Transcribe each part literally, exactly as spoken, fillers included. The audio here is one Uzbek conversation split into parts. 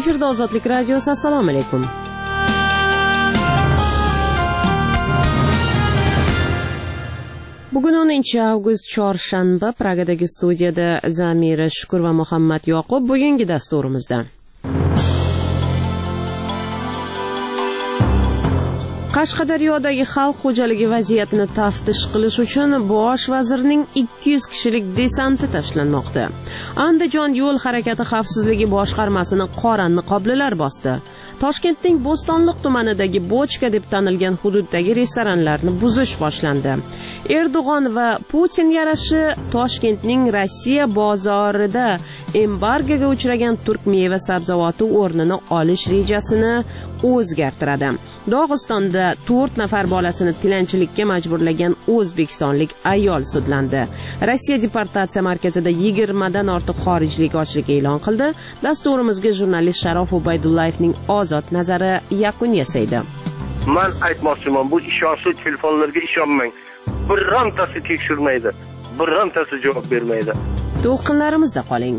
Efirda Ozodlik radiosi. Assalomu alaykum. Bugun o'ninchi avgust chorshanba. Pragadagi studiyada Zamira Shukur va Muhammad Yoqub. Bugungi dasturimizda Qashqadaryodagi xalq xo'jaligi vaziyatini taftish qilish uchun bosh vazirning ikki yuz kishilik desanti tashlanmoqda. Andijon yo'l harakati xavfsizligi boshqarmasini qora niqoblilar bosdi. Toshkentning Bo'stonliq tumanidagi Bochka deb tanilgan hududdagi restoranlarni buzish boshlandi. Erdo'g'on va Putin yarashi Toshkentning Rossiya bozorida embargoga uchragan turk meva sabzavoti o'rnini olish rejasini o'zgartiradi. Dog'istonda to'rt nafar bolasini tilanchilikka majburlagan o'zbekistonlik ayol sudlandi. Rossiya deportatsiya markazida yigirmadan ortiq xorijlik ochlik e'lon qildi. Dasturimizga jurnalist Sharof Ubaydullayevning ozod nazari yakun yasaydi. Men aytmoqchiman, bu ishonchli telefonlarga ishonmang. Birontasi tekshirmaydi, birontasi javob bermaydi. To'lqinlarimizda qoling.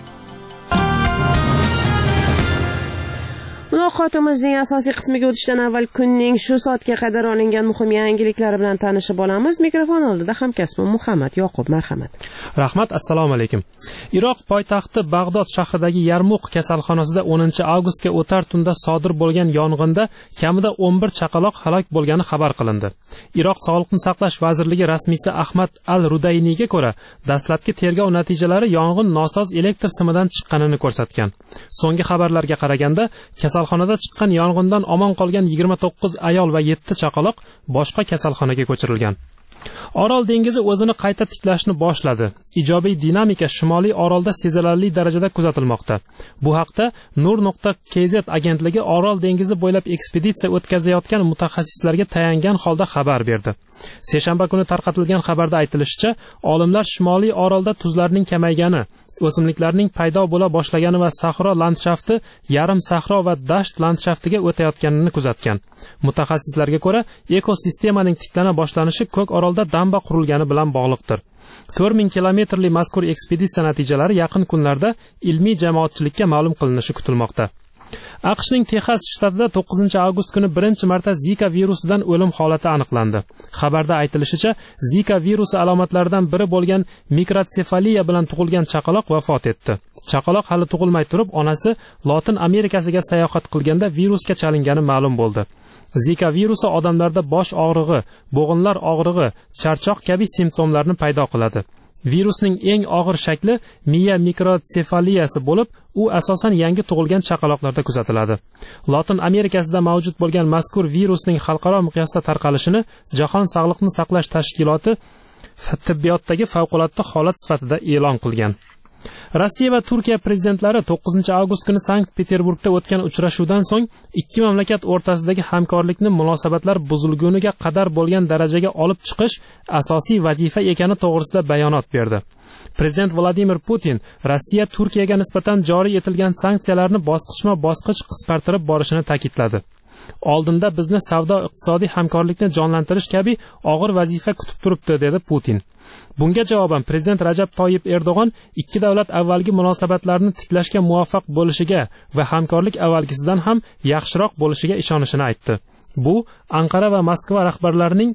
Muloqotimizning asosiy qismiga o'tishdan avval kunning shu soatga qadar olingan muhim yangiliklari bilan tanishib olamiz. Mikrofon oldida hamkasbim Muhammad Yoqub, marhamat. Rahmat, assalomu alaykum. Iroq poytaxti Bag'dod shahridagi Yarmuq kasalxonasida o'ninchi avgustga o'tar tunda sodir bo'lgan yong'inda kamida o'n bir chaqaloq halok bo'lgani xabar qilindi. Iroq Sog'liqni saqlash vazirligi rasmiysi Ahmad al-Rudayniyga ko'ra, dastlabki tergov natijalari yong'in nosoz elektr simidan chiqqanini ko'rsatgan. So'nggi xabarlarga qaraganda, kasalxonada chiqqan yong'indan omon qolgan yigirma to'qqiz ayol va yetti chaqaloq boshqa kasalxonaga ko'chirilgan. Orol dengizi o'zini qayta tiklashni boshladi. Ijobiy dinamika Shimoliy Orolda sezilarli darajada kuzatilmoqda. Bu haqda nur nuqta k z agentligi Orol dengizi bo'ylab ekspeditsiya o'tkazayotgan mutaxassislarga tayangan holda xabar berdi. Seshanba kuni tarqatilgan xabarda aytilishicha, olimlar Shimoliy Orolda tuzlarning kamaygani, o'simliklarning paydo bo'la boshlagani va sahro landshafti yarim sahro va dasht landshaftiga o'tayotganini kuzatgan. Mutaxassislarga ko'ra, ekosistemaning tiklana boshlanishi ko'k orolda damba qurilgani bilan bog'liqdir. to'rt ming kilometrli mazkur ekspeditsiya natijalari yaqin kunlarda ilmiy jamoatchilikka ma'lum qilinishi kutilmoqda. AQShning Texas shtatida to'qqizinchi avgust kuni birinchi marta Zika virusidan o'lim holati aniqlandi. Xabarda aytilishicha, Zika virusi alomatlaridan biri bo'lgan mikrotsefaliya bilan tug'ilgan chaqaloq vafot etdi. Chaqaloq hali tug'ilmay turib, onasi Lotin Amerikasiga sayohat qilganda virusga chalingani ma'lum bo'ldi. Zika virusi odamlarda bosh og'rig'i, bo'g'inlar og'rig'i, charchoq kabi simptomlarni paydo qiladi. Virusning eng og'ir shakli miya mikrotsefaliyasi bo'lib, u asosan yangi tug'ilgan chaqaloqlarda kuzatiladi. Lotin Amerikasida mavjud bo'lgan mazkur virusning xalqaro miqyosda tarqalishini Jahon sog'liqni saqlash tashkiloti tibbiyotdagi favqulodda holat sifatida e'lon qilgan. Rossiya va Turkiya prezidentlari to'qqizinchi avgust kuni Sankt-Peterburgda o'tgan uchrashuvdan so'ng ikki mamlakat o'rtasidagi hamkorlikni munosabatlar buzilguniga qadar bo'lgan darajaga olib chiqish asosiy vazifa ekani to'g'risida bayonot berdi. Prezident Vladimir Putin Rossiya Turkiyaga nisbatan joriy etilgan sanksiyalarni bosqichma-bosqich qisqartirib borishini ta'kidladi. Oldinda bizni savdo-iqtisodiy hamkorlikni jonlantirish kabi og'ir vazifa kutib turibdi, dedi Putin. Bunga javoban prezident Rajab Toyyib Erdo'g'on ikki davlat avvalgi munosabatlarni tiklashga muvaffaq bo'lishiga va hamkorlik avvalgisidan ham yaxshiroq bo'lishiga ishonishini aytdi. Bu Anqara va Moskva rahbarlarining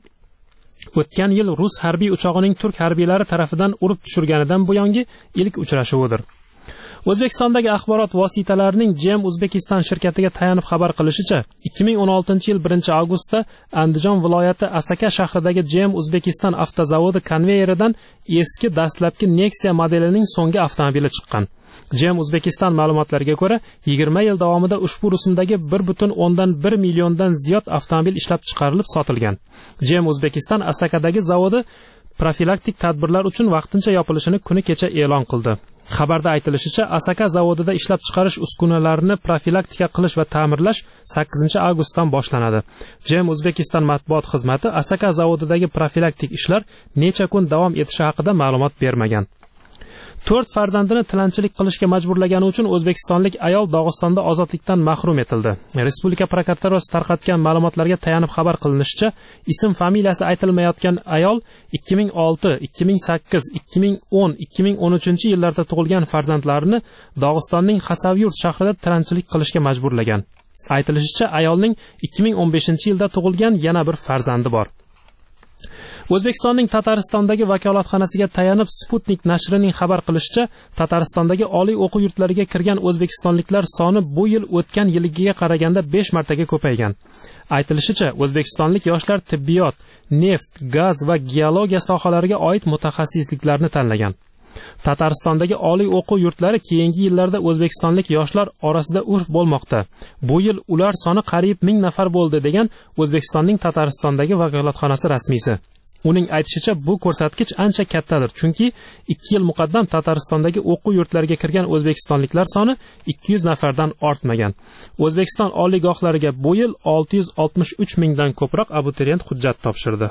o'tgan yil rus harbiy uchog'ining turk harbiylari tarafidan urib tushirganidan buyongi ilk uchrashuvidir. O'zbekistondagi axborot vositalarining Jem Uzbekistan shirkatiga tayanib xabar qilishicha, ikki ming o'n oltinchi yil birinchi avgustda Andijon viloyati Asaka shahridagi Jem Uzbekistan avtozavodi konveyeridan eski dastlabki Nexia modelining so'nggi avtomobili chiqqan. Jem Uzbekistan ma'lumotlariga ko'ra, yigirma yil davomida ushbu rusumdagi bir butun o'ndan bir milliondan ziyod avtomobil ishlab chiqarilib sotilgan. Jem Uzbekistan Asakadagi zavodi profilaktik tadbirlar uchun vaqtincha yopilishini kuni kecha e'lon qildi. Xabarda aytilishicha, Asaka zavodida ishlab chiqarish uskunalarini profilaktika qilish va ta'mirlash sakkizinchi avgustdan boshlanadi. Jem Uzbekistan matbuot xizmati Asaka zavodidagi profilaktik ishlar necha kun davom etishi haqida ma'lumot bermagan. to'rt farzandini tilanchilik qilishga majburlagani uchun o'zbekistonlik ayol Dog'istonda ozodlikdan mahrum etildi. Respublika prokuraturasi tarqatgan ma'lumotlarga tayanib xabar qilinishicha, ism familiyasi aytilmayotgan ayol ikki ming olti, ikki ming sakkiz, ikki ming o'n, ikki ming o'n uchinchi yillarda tug'ilgan farzandlarini Dog'istonning Xasavyurt shahrida tilanchilik qilishga majburlagan. Aytilishicha, ayolning ikki ming o'n beshinchi yilda tug'ilgan yana bir farzandi bor. O'zbekistonning Tataristondagi vakolatxonasiga tayanib Sputnik nashrining xabar qilishicha, Tataristondagi oliy o'quv yurtlariga kirgan o'zbekistonliklar soni bu yil o'tgan yilgiga qaraganda besh martaga ko'paygan. Aytilishicha, o'zbekistonlik yoshlar tibbiyot, neft, gaz va geologiya sohalariga oid mutaxassisliklarni tanlagan. Tataristondagi oliy o'quv yurtlari keyingi yillarda o'zbekistonlik yoshlar orasida urf bo'lmoqda. Bu yil ular soni qariyb ming nafar bo'ldi, degan O'zbekistonning Tataristondagi vakolatxonasi rasmiysi. Uning aytishicha, bu ko'rsatkich ancha kattadir, chunki ikki yil muqaddam Tataristondagi o'quv yurtlariga kirgan o'zbekistonliklar soni ikki yuz nafardan ortmagan. O'zbekiston oliygohlariga bu yil olti yuz oltmish uch mingdan ko'proq abituriyent hujjat topshirdi.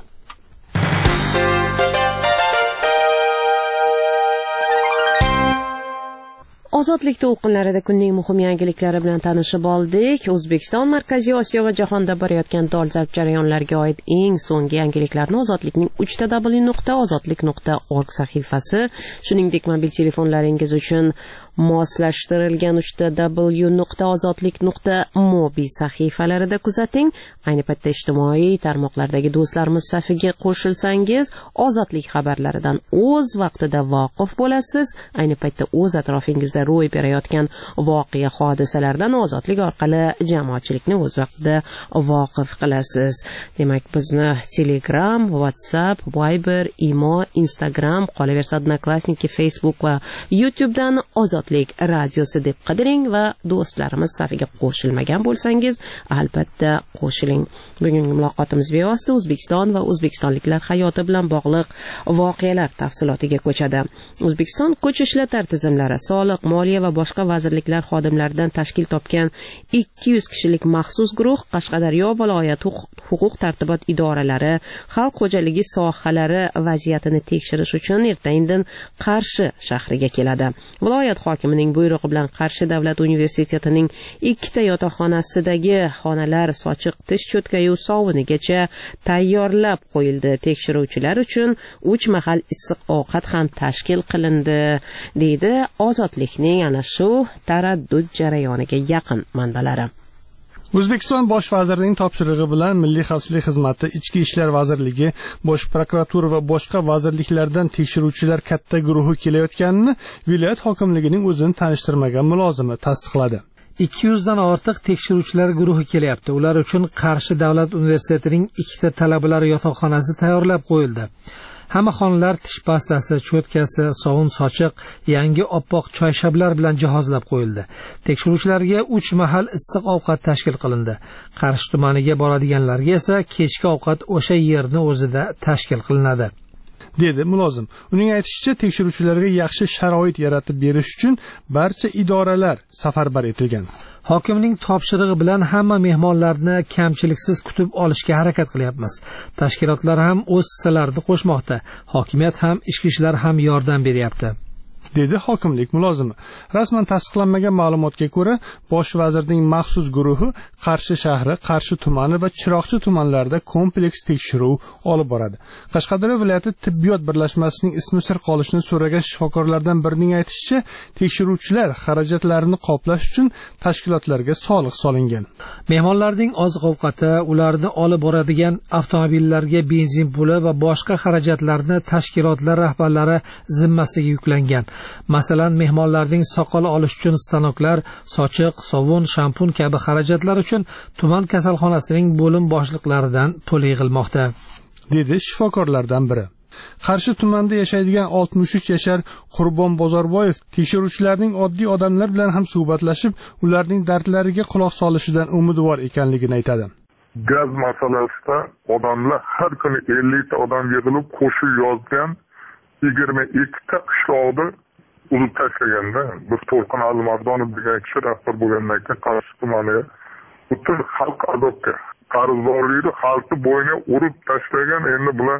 Ozodlik to'lqinlarida kunning muhim yangiliklari bilan tanishib oldik. O'zbekiston, Markaziy Osiyo va jahonda borayotgan dolzarb jarayonlarga oid eng so'nggi yangiliklarni Ozodlikning uch w nuqta ozodlik nuqta org sahifasi, shuningdek mobil telefonlaringiz uchun moslashtirilgan uch w nuqta ozodlik nuqta mobi sahifalarida kuzating. Ayni paytda ijtimoiy tarmoqlardagi do'stlarimiz safiga qo'shilsangiz, ozodlik xabarlaridan o'z vaqtida voqif bo'lasiz. Ayni paytda o'z atrofingizda ro'y berayotgan voqea hodisalardan ozodlik orqali jamoatchilikni o'z vaqtida voqif qilasiz. Demak, bizni Telegram, WhatsApp, Viber, Imo, Instagram, qolaversa Odnoklassniki, Facebook va YouTube dan Ozodlik radiosi deb qidiring va do'stlarimiz safiga qo'shilmagan bo'lsangiz, albatta qo'shiling. Bugungi muloqotimiz bevosita O'zbekiston va o'zbekistonliklar hayoti bilan bog'liq voqealar tafsilotiga ko'chadi. O'zbekiston ko'chish ishlatlar tizimlari, soliq, moliya va boshqa vazirliklar xodimlaridan tashkil topgan ikki yuz kishilik maxsus guruh Qashqadaryo viloyat huquq tartibot idoralari, xalq xo'jaligi sohalari vaziyatini tekshirish uchun ertaindin Qarshi shahriga keladi. Viloyat hokimining buyrug'i bilan Qarshi davlat universitetining ikkita yotoqxonasidagi xonalar sochiq tish cho'tkayu sovunigacha tayyorlab qo'yildi. Tekshiruvchilar uchun uch mahal issiq ovqat ham tashkil qilindi, deydi Ozodlikning ana shu taraddud jarayoniga yaqin manbalari. O'zbekiston bosh vazirining topshirig'i bilan Milliy xavfsizlik xizmati, Ichki ishlar vazirligi, Bosh prokuratura va boshqa vazirliklardan tekshiruvchilar katta guruhi kelayotganini viloyat hokimligining o'zini tanishtirmagan mulozimi tasdiqladi. ikki yuz dan ortiq tekshiruvchilar guruhi kelyapti. Ular uchun Qarshi davlat universitetining ikkita talabalar yotoqxonasi tayyorlab qo'yildi. Hamma xonalar tish pastasi, cho'tkasi, sovun sochiq, yangi oppoq choyshablar bilan jihozlab qo'yildi. Tekshiruvchilarga uch mahal issiq ovqat tashkil qilindi. Qarshi tumaniga boradiganlarga esa kechki ovqat o'sha yerni o'zida tashkil qilinadi, dedi mulozim. Uning aytishicha, tekshiruvchilarga yaxshi sharoit yaratib berish uchun barcha idoralar safarbar etilgan. Hokimning topshirig'i bilan hamma mehmonlarni kamchiliksiz kutib olishga harakat qilyapmiz. Tashkilotlar ham o'z hissalarini qo'shmoqda. Hokimiyat ham, ichki ishlar ham yordam beryapti, dedi hokimlik mulozimi. Rasman tasdiqlanmagan ma'lumotga ko'ra, bosh vazirning maxsus guruhi Qarshi shahri, Qarshi tumani va Chiroqchi tumanlarida kompleks tekshiruv olib boradi. Qashqadaryo viloyati tibbiyot birlashmasining ismi sir qolishini so'ragan shifokorlardan birining aytishicha, tekshiruvchilar xarajatlarini qoplash uchun tashkilotlarga soliq solingan. Mehmonlarning oziq-ovqati, ularni olib boradigan avtomobillarga benzin puli va boshqa xarajatlarni tashkilotlar rahbarlari zimmasiga yuklangan. Masalan, mehmonlarning soqol olish uchun stanoklar, sochiq, sovun, shampun kabi xarajatlar uchun tuman kasalxonasining bo'lim boshliqlaridan pul yig'ilmoqda, dedi shifokorlardan biri. Qarshi tumanida yashaydigan oltmish uch yashar Qurbon Bozorboyev tekshiruvchilarning oddiy odamlar bilan ham suhbatlashib, ularning dardlariga quloq solishidan umidvor ekanligini aytadi. Gaz masalasida odamlar har kuni ellik ta odam yig'ilib qo'shiq yozgan yigirma ikkita qishloqni urib tashlaganda, biz To'lqin Alimardonov degan kishi rahbar bo'lgandan keyin Qarshi tumaniga butun xalq azobga qarzdorlikni xalqni bo'yniga urib tashlagan. Endi bular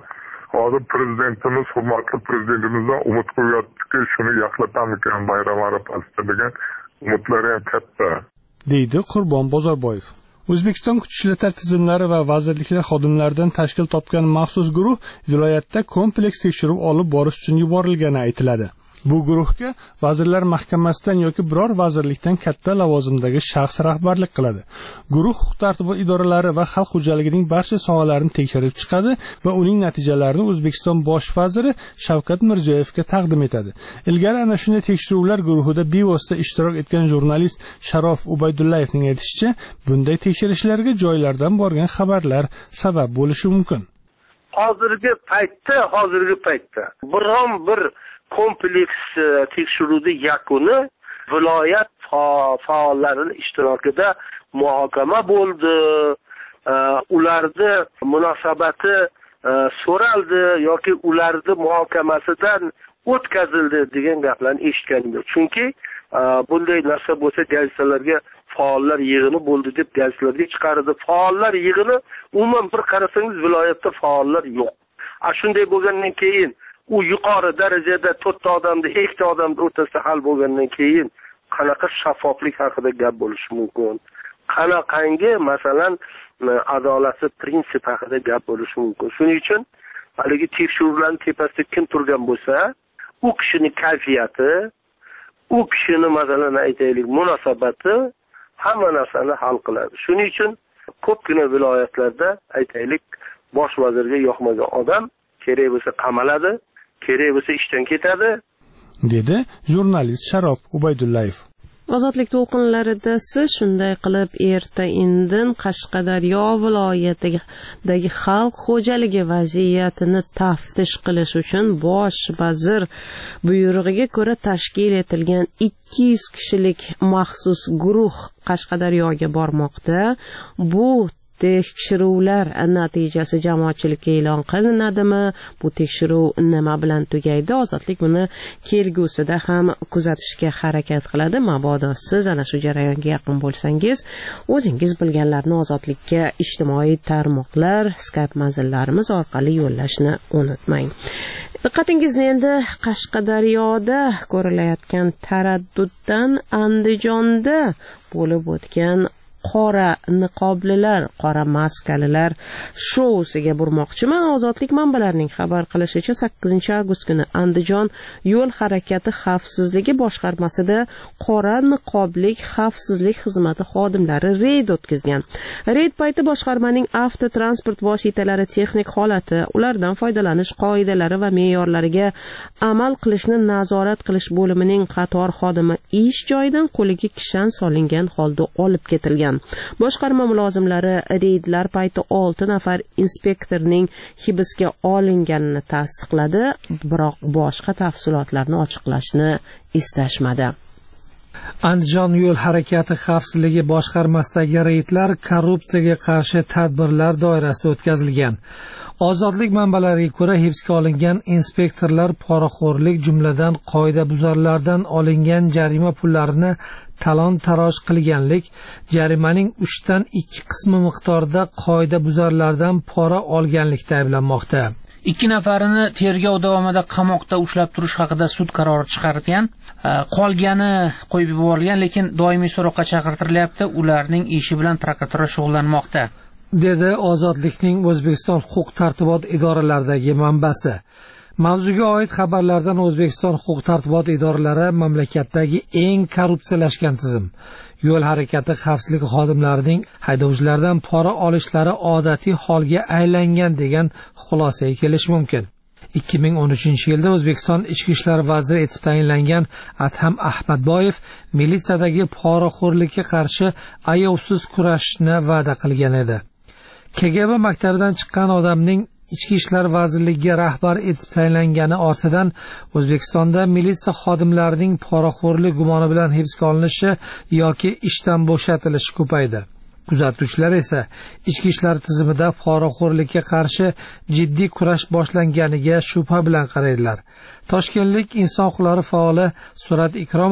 hozir prezidentimiz, hurmatli prezidentimizdan umid qilyaptiki, shuni yaxlatamikan bayram arafasida degan umidlari ham katta, deydi Qurbon Bozorboyev. O'zbekiston kuch ishlatma tizimlari va vazirliklar xodimlaridan tashkil topgan maxsus guruh viloyatda kompleks tekshiruv olib borish uchun yuborilgani aytiladi. Bu guruhga Vazirlar Mahkamasidan yoki biror vazirlikdan katta lavozimdagi shaxs rahbarlik qiladi. Guruh huquq-tartibot idoralari va xalq xo'jaligining barcha sohalarini tekshirib chiqadi va uning natijalarini O'zbekiston bosh vaziri Shavkat Mirziyoyevga taqdim etadi. Ilgari ana shunday tekshiruvlar guruhida bevosita ishtirok etgan jurnalist Sharof Ubaydullayevning aytishicha, bunday tekshirishlarga joylardan borgan xabarlar sabab bo'lishi mumkin. Hozirgi paytda, hozirgi paytda biron bir kompleks tekshiruvning yakuni viloyat faollarining ishtirokida muhokama bo'ldi, ularni munosabati so'raldi yoki ularni muhokamasidan o'tkazildi degan gaplarni eshitganim yo'q. Chunki bunday narsa bo'lsa gazetalarga faollar yig'ini bo'ldi deb gazetalarga chiqardi. Faollar yig'ini umuman bir qarasangiz viloyatda faollar yo'q. A shunday bo'lgandan keyin u yuqori darajada to'rtta odamni, ikkita odamni o'rtasida hal bo'lgandan keyin qanaqa shaffoflik haqida gap bo'lishi mumkin? Qanaqangi masalan adolatli prinsip haqida gap bo'lishi mumkin? Shuning uchun haligi tekshiruvlarning tepasida kim turgan bo'lsa, u kishining kayfiyati, u kishining masalan aytaylik munosabati hamma narsani hal qiladi. Shuning uchun ko'pgina viloyatlarda aytaylik bosh vazirga yoqmagan odam kerak bo'lsa qamaladi, kerak bo'lsa ishdan ketadi, dedi jurnalist Sharof Ubaydullayev. Ozodlik to'lqinlarida siz shunday qilib erta indin Qashqadaryo viloyatidagi xalq xo'jaligi vaziyatini taftish qilish uchun bosh vazir buyrug'iga ko'ra tashkil etilgan ikki yuz kishilik maxsus guruh Qashqadaryoga bormoqda. Bu tekshiruvlar natijasi jamoatchilikka e'lon qilinadimi? Bu tekshiruv nima bilan tugaydi? Ozodlik buni kelgusida ham kuzatishga harakat qiladi. Mabodo siz ana shu jarayonga yaqin bo'lsangiz, o'zingiz bilganlarni Ozodlikka ijtimoiy tarmoqlar, Skype manzillarimiz orqali yo'llashni unutmang. Diqqatingizni endi Qashqadaryoda ko'rilayotgan taradduddan Andijonda bo'lib o'tgan qora niqoblilar, qora maskalilar shousiga burmoqchiman. Ozodlik manbalarining xabar qilishicha sakkizinchi avgust kuni Andijon yo'l harakati xavfsizligi boshqarmasida qora niqoblik xavfsizlik xizmati xodimlari reyd o'tkazgan. Reyd payti boshqarmaning avtotransport vositalari texnik holati, ulardan foydalanish qoidalari va me'yorlariga amal qilishni nazorat qilish bo'limining qator xodimi ish joyidan qo'liga kishan solingan holda olib ketilgan. Boshqarma mulozimlari reydlar payti olti nafar inspektorning hibsga olinganini tasdiqladi, biroq boshqa tafsilotlarni ochiqlashni istashmadi. Andijon yo'l harakati xavfsizligi boshqarmasidagi reydlar korrupsiyaga qarshi tadbirlar doirasida o'tkazilgan. Ozodlik manbalariga ko'ra hibsga olingan inspektorlar poraxo'rlik, jumladan qoidabuzarlardan olingan jarima pullarini talon-taroj qilganlik, jarimaning uchdan ikki qismi miqdorida qoidabuzarlardan pora olganlikda ayblanmoqda. Ikki nafarini tergov davomida qamoqda ushlab turish haqida sud qarori chiqargan. Qolgani qo'yib yuborilgan, lekin doimiy so'roqqa chaqirtirilyapti. Ularning ishi bilan prokuratura shug'ullanmoqda, dedi Ozodlikning O'zbekiston huquq-tartibot idoralaridagi manbasi. Mavzuga oid xabarlardan O'zbekiston huquq-tartibot idoralari mamlakatdagi eng korrupsiyalashgan tizim. Yo'l harakati xavfsizligi xodimlarining haydovchilardan pora olishlari odatiy holga aylangan degan xulosaga kelish mumkin. ikki ming o'n uchinchi yilda O'zbekiston Ichki ishlar vaziri etib tayinlangan Adham Ahmadboyev militsiyadagi poraxo'rlikka qarshi ayovsiz kurashishni va'da qilgan edi. K G B maktabidan chiqqan odamning Ichki ishlar vazirligiga rahbar etib tayinlangani ortidan O'zbekistonda militsiya xodimlarining poraxo'rlik gumoni bilan hibsga olinishi yoki ishdan bo'shatilishi ko'paydi. Kuzatuvchilar esa ichki ishlar tizimida poraxo'rlikka qarshi jiddiy kurash boshlanganiga shubha bilan qaraydilar. Toshkentlik inson huquqlari faoli Surat Ikromov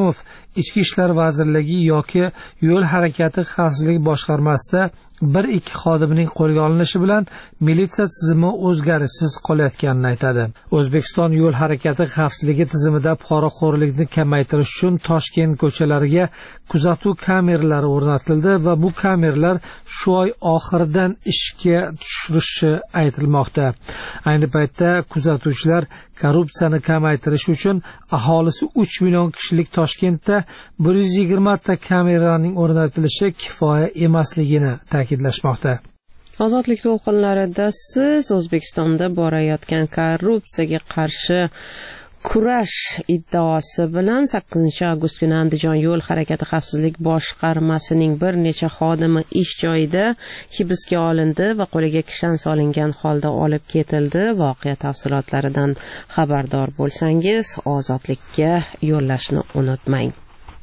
Ichki ishlar vazirligi yoki yo'l harakati xavfsizligi boshqarmasida bir ikki xodimning qo'lga olinishi bilan militsiya tizimi o'zgarishsiz qolayotganini aytadi. O'zbekiston yo'l harakati xavfsizligi tizimida poraxo'rlikni kamaytirish uchun Toshkent ko'chalariga kuzatuv kameralari o'rnatildi va bu kameralar shu oy oxiridan ishga tushirilishi aytilmoqda. Ayni paytda kuzatuvchilar korrupsiyani kamaytirish uchun aholisi uch million kishilik Toshkentda bir yuz yigirma ta kameraning o'rnatilishi kifoya emasligini ta'kidlashmoqda. Ozodlik to'lqinlarida siz O'zbekistonda borayotgan korrupsiyaga qarshi kurash iddaosi bilan sakkizinchi avgust kuni Andijon yo'l harakati xavfsizlik boshqarmasining bir necha xodimi ish joyida hibsga olindi va qo'liga kishan solingan holda olib ketildi. Voqea tafsilotlaridan xabardor bo'lsangiz, Ozodlikka yo'llashni unutmang.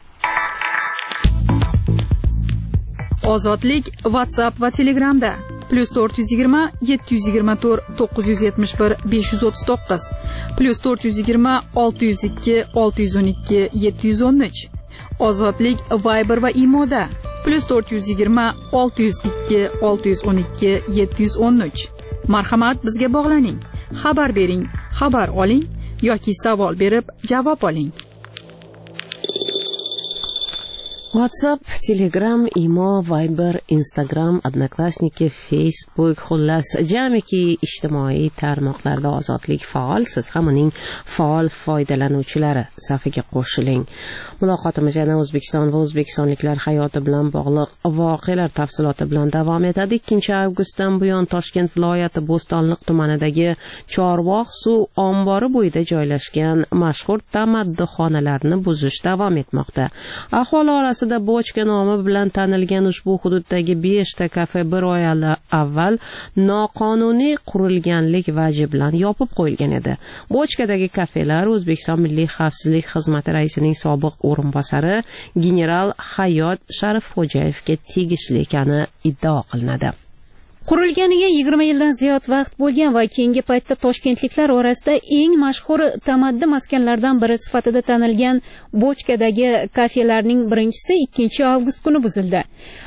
Ozodlik WhatsApp va Telegramda plus to'rt yuz yigirma yetti yuz yigirma to'rt to'qqiz yuz yetmish bir besh yuz o'ttiz to'qqiz plus to'rt yuz yigirma olti yuz ikki olti yuz o'n ikki yetti yuz o'n uch. Ozodlik Viber va Imoda plus to'rt yuz yigirma olti yuz ikki olti yuz o'n ikki yetti yuz o'n uch. Marhamat, bizga bog'laning, xabar bering, xabar oling yoki savol berib javob oling. WhatsApp, Telegram, Imo, Viber, Instagram, Odnoklassniki, Facebook, xullas jamiki ijtimoiy tarmoqlarda Ozodlik faol. Siz ham uning faol foydalanuvchilari safiga qo'shiling. Muloqotimiz yana O'zbekiston va o'zbekistonliklar hayoti bilan bog'liq voqealar tafsiloti bilan davom etadi. ikkinchi avgustdan buyon Toshkent viloyati Bo'stonliq tumanidagi Chorvoq suv ombori bo'yida joylashgan mashhur tamaddixonalarni buzish davom etmoqda. Aholi orasida Bochka nomi bilan tanilgan ushbu hududdagi besh ta kafe bir oy avval noqonuniy qurilganlik vaji bilan yopib qo'yilgan edi. Bochkadagi kafelar O'zbekiston Milliy xavfsizlik xizmati raisining sobiq o'rinbosari general Hayot Sharifxo'jayevga tegishli ekani iddao qilinadi. Qurilganiga yigirma yildan ziyod vaqt bo'lgan va keyingi paytda toshkentliklar orasida eng mashhur tamaddi maskanlardan biri sifatida tanilgan Bochkadagi kafelarning birinchisi ikkinchi avgust kuni buzildi.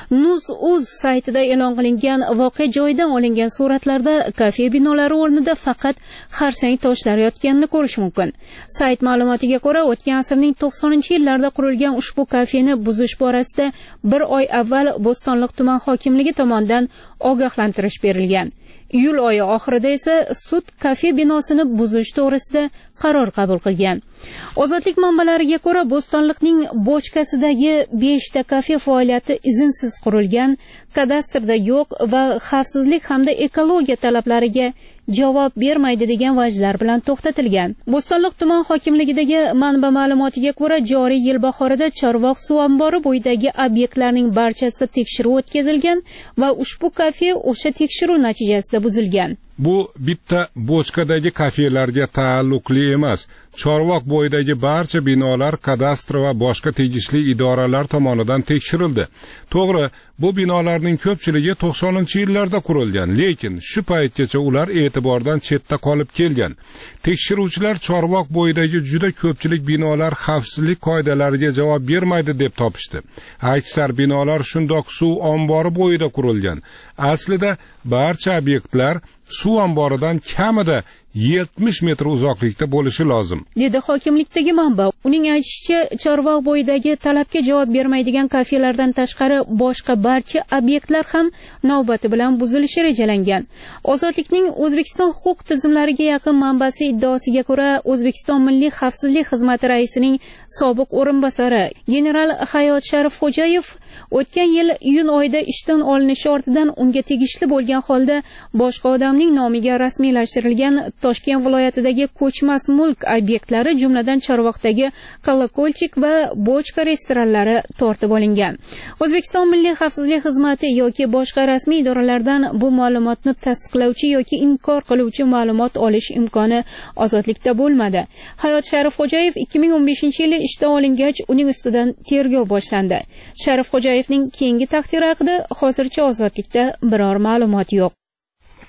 Nuz.uz saytida e'lon qilingan voqea joyidan olingan suratlarda kafe binolari o'rnida faqat xarsang toshlar yotganini ko'rish mumkin. Sayt ma'lumotiga ko'ra, o'tgan asrning to'qsoninchi yillarida qurilgan ushbu kafeni buzish borasida bir oy avval Bo'stonliq tuman hokimligi tomonidan ogohlantirish berilgan. Iyul oyi oxirida esa sud kafe binosini buzish to'g'risida qaror qabul qilgan. Ozodlik manbalariga ko'ra, Bo'stonliqning Bochkasidagi besh ta kafe faoliyati izinsiz qurilgan, kadastrda yo'q va xavfsizlik hamda ekologiya talablariga javob bermaydi degan vajlar bilan to'xtatilgan. Bo'stonliq tuman hokimligidagi manba ma'lumotiga ko'ra, joriy yil bahorida Chorvoq suv ombori bo'yidagi obyektlarning barchasida tekshiruv o'tkazilgan va ushbu kafe o'sha tekshiruv natijasida buzilgan. Bu bitta Bochkadagi kafelarga taalluqli emas. Chorvoq bo'yidagi barcha binolar kadastr va boshqa tegishli idoralar tomonidan tekshirildi. To'g'ri, bu binolarning ko'pchiligi to'qsoninchi yillarda qurilgan, lekin shu paytgacha ular e'tibordan chetda qolib kelgan. Tekshiruvchilar Chorvoq bo'yidagi juda ko'pchilik binolar xavfsizlik qoidalariga javob bermaydi deb topishdi. Aksar binolar shundoq suv ombori bo'yida qurilgan. Aslida barcha obyektlar suv omboridan kamida yetmish metr uzoqlikda bo'lishi lozim, dedi hokimlikdagi manba. Uning aytishicha, Chorvoq bo'yidagi talabga javob bermaydigan kafelardan tashqari boshqa barcha obyektlar ham navbati bilan buzilishi rejalangan. Ozodlikning O'zbekiston huquq tizimlariga yaqin manbasi iddaosiga ko'ra, O'zbekiston Milliy xavfsizlik xizmati raisining sobiq o'rinbosari general Hayot Sharifxo'jayev o'tgan yil iyun oyida ishdan olinishi ortidan unga tegishli bo'lgan holda boshqa odamning nomiga rasmiylashtirilgan Toshkent viloyatidagi ko'chmas mulk obyektlari, jumladan Chorvoqdagi Kolokolchik va Bochka restoranlari tortib olingan. O'zbekiston Milliy xavfsizlik xizmati yoki boshqa rasmiy idoralardan bu ma'lumotni tasdiqlovchi yoki inkor qiluvchi ma'lumot olish imkoni Ozodlikda bo'lmadi. Hayot Sharifxo'jayev ikki ming o'n beshinchi yili ishdan olingach, uning ustidan tergov boshlandi. Sharifxo'jayevning keyingi taqdiri haqida hozircha Ozodlikda biror ma'lumot yo'q.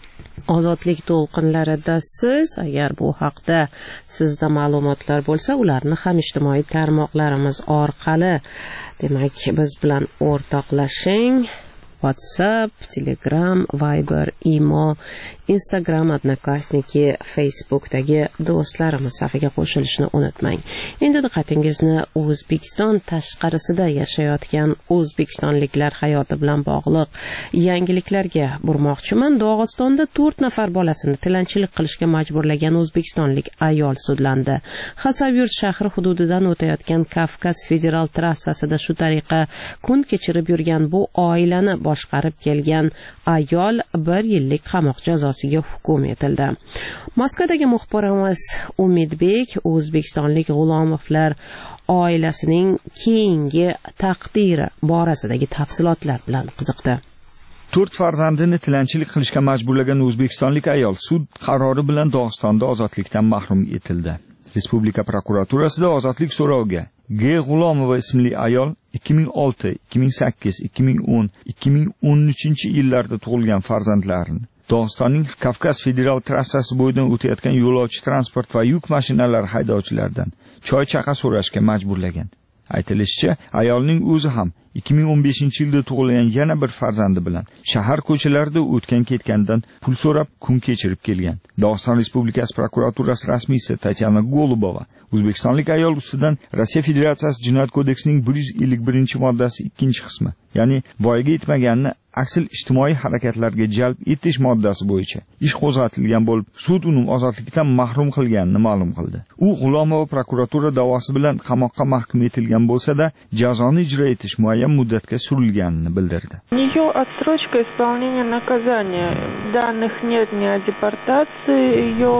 Ozodlik to'lqinlarida siz agar bu haqda sizda ma'lumotlar bo'lsa, ularni ham ijtimoiy tarmoqlarimiz orqali demak biz bilan o'rtoqlashing. WhatsApp, Telegram, Viber, Imo, Instagram, Odnoklassniki, Facebookdagi do'stlarimiz safiga qo'shilishni unutmang. Endi diqqatingizni O'zbekiston tashqarisida yashayotgan o'zbekistonliklar hayoti bilan bog'liq yangiliklarga burmoqchiman. Dog'istonda to'rt nafar bolasini tilanchilik qilishga majburlagan o'zbekistonlik ayol sudlandi. Xasavyurt shahri hududidan o'tayotgan Kavkaz federal trassasida shu tariqa kun kechirib yurgan bu oilani boshqarib kelgan ayol bir yillik qamoq jazosiga hukm etildi. Moskvadagi muxbirimiz Umidbek o'zbekistonlik G'ulomovlar oilasining keyingi taqdiri borasidagi tafsilotlar bilan qiziqdi. To'rt farzandini tilanchilik qilishga majburlagan o'zbekistonlik ayol sud qarori bilan Dog'istonda ozodlikdan mahrum etildi. Respublika prokuraturasida ozodlik so'roviga G. G'ulomova ismli ayol ikki ming olti, ikki ming sakkiz, ikki ming o'n, ikki ming o'n uchinchi yillarda tug'ilgan farzandlarini Dog'istonning Kavkaz federal trassasi bo'yidan o'tayotgan yo'lovchi transport va yuk mashinalari haydovchilaridan choy chaqa so'rashga majburlagan. Aytilishicha, ayolning o'zi ham ikki ming o'n beshinchi yilda tug'ilgan yana bir farzandi bilan shahar ko'chalarida o'tgan ketgandan pul so'rab kun kechirib kelgan. Dog'iston Respublikasi prokuraturasi rasmiysi Tatyana Golubova o'zbekistonlik ayol ustidan Rossiya Federatsiyasi Jinoyat kodeksining bir yuz ellik birinchi moddasi ikkinchi qismi, ya'ni voyaga yetmaganni aksil ijtimoiy harakatlarga jalb etish moddasi bo'yicha ish qo'zg'atilgan bo'lib, sud uni ozodlikdan mahrum qilganini ma'lum qildi. U G'ulomova prokuratura da'vosi bilan qamoqqa mahkum etilgan bo'lsa-da, jazoni ijro etish muayyan muddatga surilganini bildirdi. Ее отсрочка исполнения наказания. Данных нет ни о депортации ее,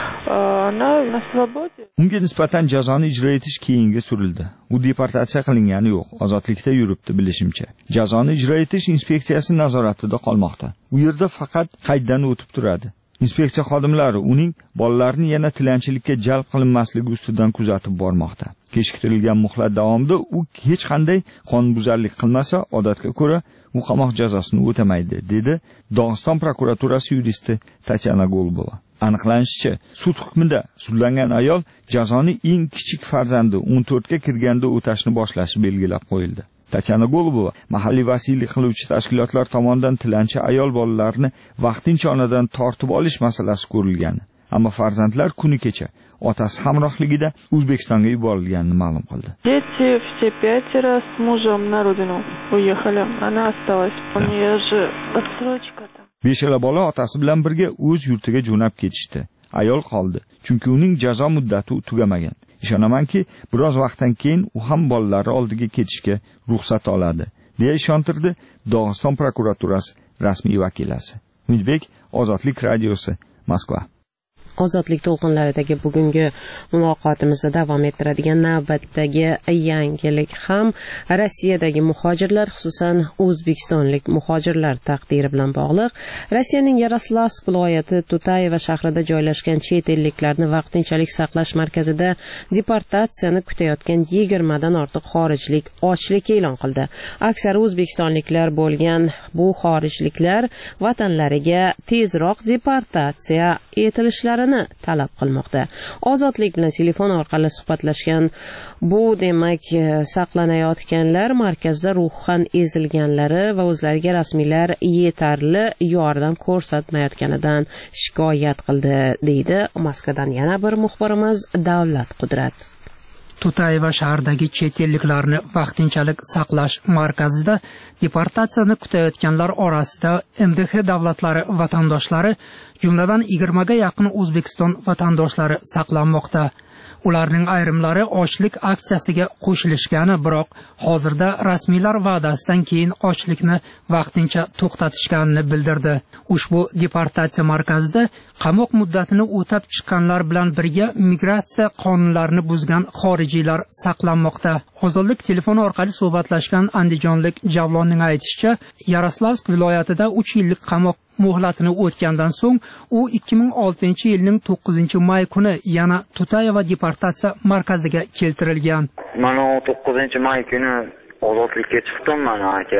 она на свободе. Unga nisbatan jazoni ijro etish keyinga surildi. U deportatsiya qilingani yo'q, ozodlikda yuribdi bilishimcha. Jazoni ijro etish inspeksiyasi nazoratida qolmoqda. U yerda faqat qayddan o'tib turadi. Inspeksiya xodimlari uning bolalarni yana tilanchilikka jalb qilinmasligi ustidan kuzatib bormoqda. Kechiktirilgan muhlat davomida u hech qanday qonunbuzarlik qilmasa, odatga ko'ra u qamoq jazosini o'tamaydi, dedi Dog'iston prokuraturasi yuristi Tatyana Golubova. Aniqlanishicha, sud hukmida sudlangan ayol jazoni eng kichik farzandi o'n to'rtga kirganda o'tashni boshlashi belgilab qo'yildi. Tatyana Golubova mahalliy vasiylik qiluvchi tashkilotlar tomonidan tilanchi ayol bolalarini vaqtincha onadan tortib olish masalasi ko'rilgan. Ammo farzandlar kuni kecha otasi hamrohligida O'zbekistonga yuborilganini ma'lum qildi. Дети все пятеро с мужем на родину уехали. Она осталась. У нее же отсрочка там. Beshala bola otasi bilan birga o'z yurtiga jo'nab ketishdi. Ayol qoldi, chunki uning jazo muddati tugamagan. Ishonamanki, biroz vaqtdan keyin u ham bolalari oldiga ketishga ruxsat oladi, deya ishontirdi Dog'iston prokuraturasi rasmiy vakilasi. Umidbek, Ozodlik radiosi, Moskva. Ozodlik to'lqinlaridagi bugungi muloqotimizda davom ettiradigan navbatdagi yangilik ham Rossiyadagi muhojirlar, xususan o'zbekistonlik muhojirlar taqdiri bilan bog'liq. Rossiyaning Yaroslavsk viloyati Tutayeva shahrida joylashgan chet elliklarni vaqtinchalik saqlash markazida deportatsiyani kutayotgan yigirmadan ortiq xorijlik ochlik e'lon qildi. Aksari o'zbekistonliklar bo'lgan bu xorijliklar vatanlariga tezroq deportatsiya etilishlari talab qilmoqda. Ozodlik bilan telefon orqali suhbatlashgan bu demak saqlanayotganlar markazda ruhan ezilganlari va o'zlariga rasmiylar yetarli yordam ko'rsatmayotganidan shikoyat qildi, deydi Moskvadan yana bir muxbirimiz Davlat Qudrat. Tutayeva shahridagi chet elliklarni vaqtinchalik saqlash markazida deportatsiyani kutayotganlar orasida M D H davlatlari vatandoshlari, jumladan yigirmaga yaqin O'zbekiston vatandoshlari saqlanmoqda. Ularning ayrimlari ochlik aksiyasiga qo'shilishgani, biroq hozirda rasmiylar va'dasidan keyin ochlikni vaqtincha to'xtatishganini bildirdi. Ushbu deportatsiya markazida qamoq muddatini o'tab chiqqanlar bilan birga migratsiya qonunlarini buzgan xorijiylar saqlanmoqda. Ozodlik telefon orqali suhbatlashgan andijonlik Javlonning aytishicha, Yaroslavsk viloyatida uch yillik qamoq muhlatini o'tgandan so'ng u ikki ming oltinchi yilning to'qqizinchi may kuni yana Tutayeva deportatsiya markaziga keltirilgan. Mana to'qqizinchi may kuni ozodlikka chiqdim mana aka.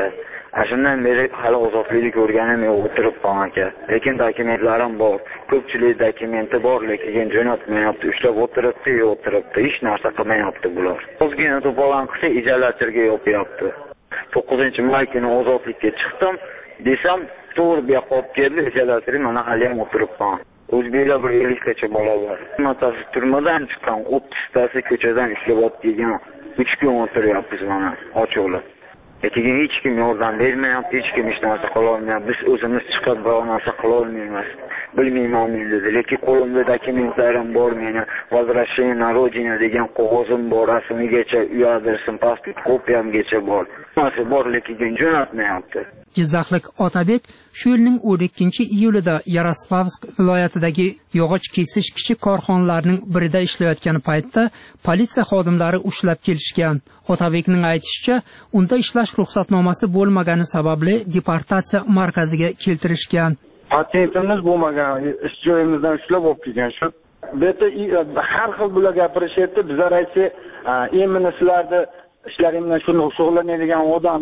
Shundan beri hali ozodlikni ko'rganim yo'q, o'tiribman aka. Lekin dokumentlarim bor. Ko'pchilik dokumenti bor, lekin jo'natmayapti. Ushlab o'tiribdi, yo'q o'tiribdi. Hech narsa qilmayapti bular. O'zgina to'polon qilsa, ijarachiga yopyapti. to'qqizinchi may kuni ozodlikka chiqdim desam, to'g'ri bu yoqqa olib keldi, ijarachiga mana hali ham o'tiribman. O'zbeklar bir ellikgacha bola bor. Matasi turmadan chiqqan, o'ttiztasi ko'chadan ishlab kelgan. uch kun o'tiryapmiz mana, ochiqlar. Lekin hech kim yordam bermayapti, hech kim hech narsa qila olmayapti. Biz o'zimiz chiqib biror narsa qila olmaymiz. Bilmayman dedi, lekin qo'limda dokumentlarim bor meni. Возвращение на родину degan qog'ozim bor, rasmigacha uyadırsin, pasport kopiyamgacha bor. Narsa bor, lekin jo'natmayapti. Jizzaxlik Otabek shu yilning o'n ikkinchi iyulida Yaroslavsk viloyatidagi yog'och kesish kichik korxonalarining birida ishlayotgan paytda politsiya xodimlari ushlab kelishgan. Otabekning aytishicha, unda ishlash ruxsatnomasi bo'lmagani sababli deportatsiya markaziga keltirishgan. Patentimiz bo'lmagan, ish joyimizdan ushlab olib kelgan shu. Bu yerda har xil bular gapirishyapti. Bizlar aytsak, "Endi sizlarni ishlaring bilan shuni shug'ullanadigan odam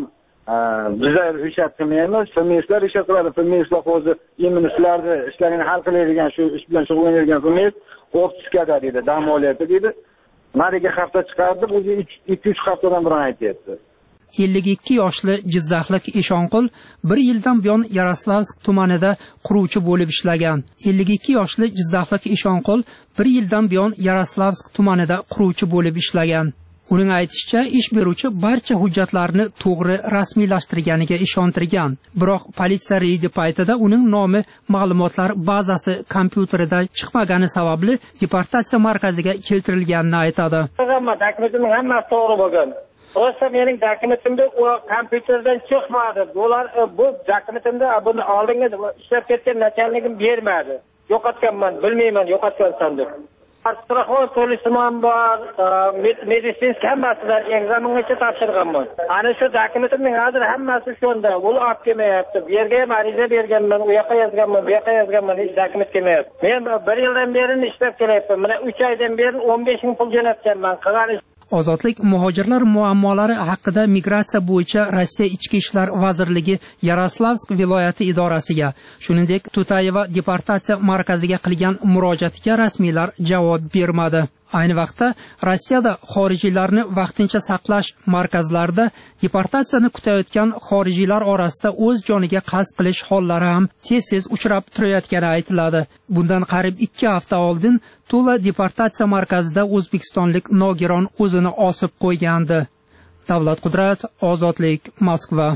bizlar ishlab qilmaymiz, feministlar ish qiladi, feministlar hozir endi sizlarni ishlaringni hal qiladigan shu ish bilan shug'ullanadigan feminist ofisga dedi, dam olyapti dedi. Mariga hafta chiqardi, bu ikki uch haftadan beri aytyapti." ellik ikki yoshli Jizzaxlik Eshonqul bir yildan buyon Yaroslavsk tumanida quruvchi bo'lib ishlagan. ellik ikki yoshli Jizzaxlik Eshonqul bir yildan buyon Yaroslavsk tumanida quruvchi bo'lib ishlagan. Uning aytishicha, ish beruvchi barcha hujjatlarni to'g'ri rasmiylashtirganiga ishontirgan. Biroq politsiya reydi paytida uning nomi ma'lumotlar bazasi kompyuterida chiqmagani sababli deportatsiya markaziga keltirilganini aytadi. Dokumentimning hammasi to'g'ri bo'lgan. O'sha mening dokumentimda u kompyuterdan chiqmadi. Ular bu dokumentimda buni oldinga ishlab ketgan nachalligim bermadi. Yo'qotganman, bilmayman, yo'qotgansan deb. Straxoy polisimam bor, meditsinsk hammasidan ekzamingacha topshirganman. Ana shu dokumentimning hozir hammasi shunda. Uni olib kelmayapti. Bu yerga ham ariza berganman, u yoqqa yozganman, bu yoqqa yozganman, hech dokument kelmayapti. Men bir yildan beri ishlab kelyapman. Mana uch oydan beri o'n besh ming pul jo'natganman. Qilgan Ozodlik muhojirlar muammolari haqida migratsiya bo'yicha Rossiya Ichki ishlar vazirligi Yaroslavsk viloyati idorasiga, shuningdek Tutayeva deportatsiya markaziga qilgan murojaatiga rasmiylar javob bermadi. Ayni vaqtda Rossiyada xorijiylarni vaqtincha saqlash markazlarida deportatsiyani kutayotgan xorijiylar orasida o'z joniga qasd qilish hollari ham tez-tez uchrab turayotgani aytiladi. Bundan qariyb ikki hafta oldin Tula deportatsiya markazida o'zbekistonlik nogiron o'zini osib qo'ygandi. Davlat Qudrat, Ozodlik, Moskva.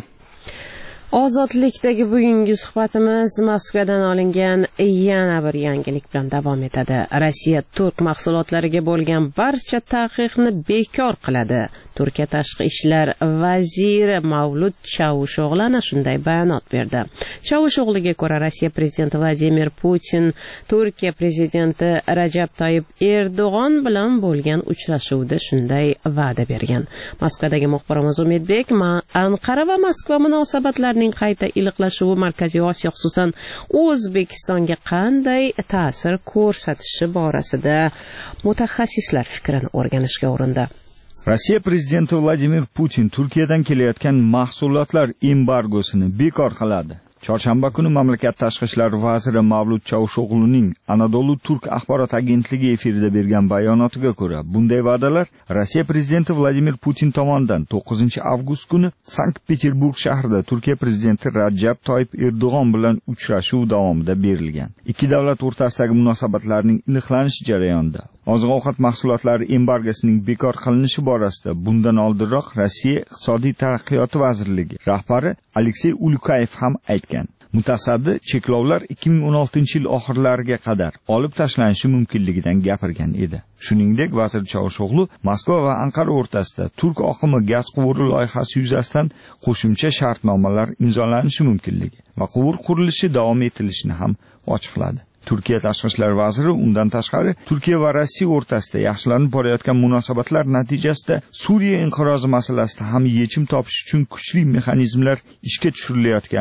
Ozodlikdagi bugungi suhbatimiz Moskvadan olingan yana bir yangilik bilan davom etadi. Rossiya turk mahsulotlariga bo'lgan barcha taqiqni bekor qiladi. Turkiya tashqi ishlar vaziri Mavlut Chavusho'g'lu ana shunday bayonot berdi. Chavusho'g'luga ko'ra, Rossiya prezidenti Vladimir Putin Turkiya prezidenti Rajab Toyyib Erdo'g'on bilan bo'lgan uchrashuvda shunday va'da bergan. Moskvadagi muxbirimiz Umidbek Anqara va Moskva munosabatlari qayta iliqlashuvi Markaziy Osiyo, xususan O'zbekistonga qanday ta'sir ko'rsatishi borasida mutaxassislar fikrini o'rganishga urindi. Rossiya prezidenti Vladimir Putin Turkiyadan kelayotgan mahsulotlar embargosini bekor qiladi. Chorshanba kuni mamlakat tashqi ishlar vaziri Mavlut Chavusho'g'luning Anadolu Turk axborot agentligi efirida bergan bayonotiga ko'ra, bunday va'dalar Rossiya prezidenti Vladimir Putin tomonidan to'qqizinchi avgust kuni Sankt-Peterburg shahrida Turkiya prezidenti Rajab Toyyib Erdo'g'on bilan uchrashuv davomida berilgan. Ikki davlat o'rtasidagi munosabatlarning iliqlanish jarayonida oziq-ovqat mahsulotlari embargosining bekor qilinishi borasida bundan oldinroq Rossiya iqtisodiy taraqqiyot vazirligi rahbari Aleksey Ulkayev ham aytgan. Mutasaddi cheklovlar ikki ming o'n oltinchi yil oxirlariga qadar olib tashlanishi mumkinligidan gapirgan edi. Shuningdek, vazir Chavusho'g'lu Moskva va Anqara o'rtasida turk oqimi gaz quvuri loyihasi yuzasidan qo'shimcha shartnomalar imzolanishi mumkinligi va quvur qurilishi davom etilishini ham ochiqladi. Turkiya tashqi ishlar vaziri undan tashqari Turkiya va Rossiya o'rtasida yaxshilanib borayotgan munosabatlar natijasida Suriya inqirozi masalasida ham yechim topish uchun kuchli mexanizmlar ishga tushirilayotganini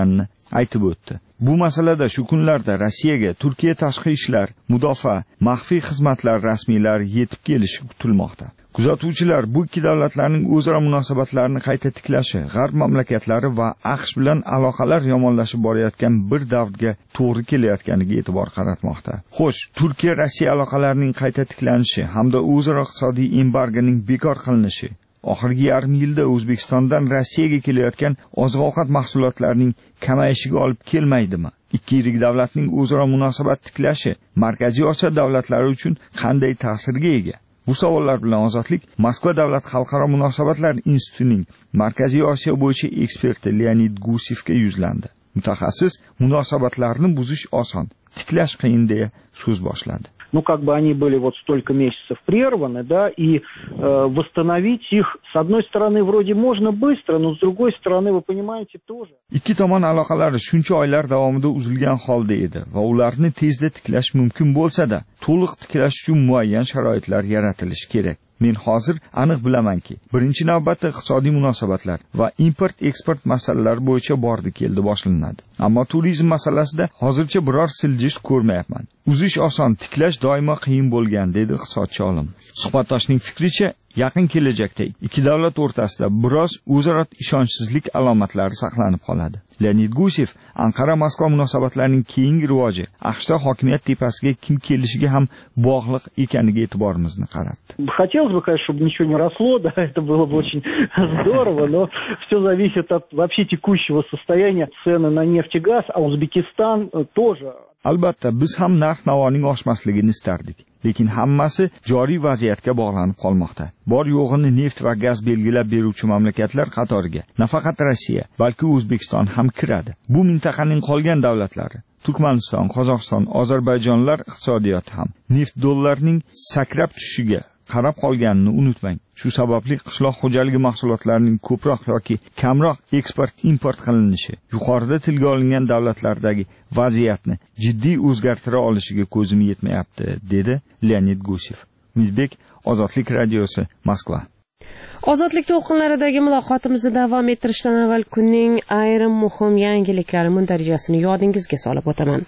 aytib o'tdi. Bu masalada shu kunlarda Rossiyaga Turkiya tashqi ishlar, mudofaa, maxfiy xizmatlar rasmiylari yetib kelishi kutilmoqda. Kuzatuvchilar bu ikki davlatlarning o'zaro munosabatlarini qayta tiklashi, G'arb mamlakatlari va AQSh bilan aloqalar yomonlashib borayotgan bir davrga to'g'ri kelayotganiga e'tibor qaratmoqda. Xo'sh, Turkiya Rossiya aloqalarining qayta tiklanishi hamda o'zaro iqtisodiy embargoning bekor qilinishi oxirgi yarim yilda O'zbekistondan Rossiyaga kelayotgan oziq-ovqat mahsulotlarining kamayishiga olib kelmaydimi? Ikki yirik davlatning o'zaro munosabat tiklashi Markaziy Osiyo davlatlari uchun qanday ta'sirga ega? Bu savollar bilan Ozodlik Moskva davlat xalqaro munosabatlar institutining Markaziy Osiyo bo'yicha eksperti Leonid Gusevga yuzlandi. Mutaxassis munosabatlarni buzish oson, tiklash qiyin deya so'z boshladi. Ну, как бы они были вот столько месяцев прерваны, да, и э, восстановить их, с одной стороны, вроде можно быстро, но с другой стороны, вы понимаете, тоже. Ikki tomon aloqalari shuncha oylar davomida uzilgan holda edi va ularni tezda tiklash mumkin bo'lsa-da, to'liq tiklash uchun muayyan sharoitlar yaratilishi kerak. Men hozir aniq bilamanki, birinchi navbatda iqtisodiy munosabatlar va import-eksport masalalari bo'yicha bordi keldi boshlanadi. Ammo turizm masalasida hozircha biror siljish ko'rmayapman. Uzish oson, tiklash doimo qiyin bo'lgan, dedi iqtisodchi olim. Suhbatdoshning fikricha, yaqin kelajakda ikki davlat o'rtasida biroz o'zaro ishonchsizlik alomatlari saqlanib qoladi. Leonid Gusev Anqara-Moskva munosabatlarining keyingi rivoji AQShda hokimiyat tepasiga kim kelishiga ham bog'liq ekaniga e'tiborimizni qaratdi. Хотелось бы, конечно, чтобы ничего не росло, да, это было бы очень здорово, но все зависит от вообще текущего состояния цены на нефть и газ, а Узбекистан тоже. Albatta, biz ham narx-navoning oshmasligini istardik, lekin hammasi joriy vaziyatga bog'lanib qolmoqda. Bor yo'g'ini neft va gaz belgilab beruvchi mamlakatlar qatoriga nafaqat Rossiya, balki O'zbekiston ham kiradi. Bu mintaqaning qolgan davlatlari, Turkmaniston, Qozog'iston, Ozarbayjonlar iqtisodiyoti ham neft dollarning sakrab tushishiga qarab qolganini unutmang. Shu sababli qishloq xo'jaligi mahsulotlarining ko'proq yoki kamroq eksport-import qilinishi yuqorida tilga olingan davlatlardagi vaziyatni jiddiy o'zgartira olishiga ko'zim yetmayapti, dedi Leonid Gusev. Umidbek, Ozodlik radiosi, Moskva. Ozodlik to'lqinlaridagi muloqotimizni davom ettirishdan avval kunning ayrim muhim yangiliklari mundarijasini yodingizga solib o'taman.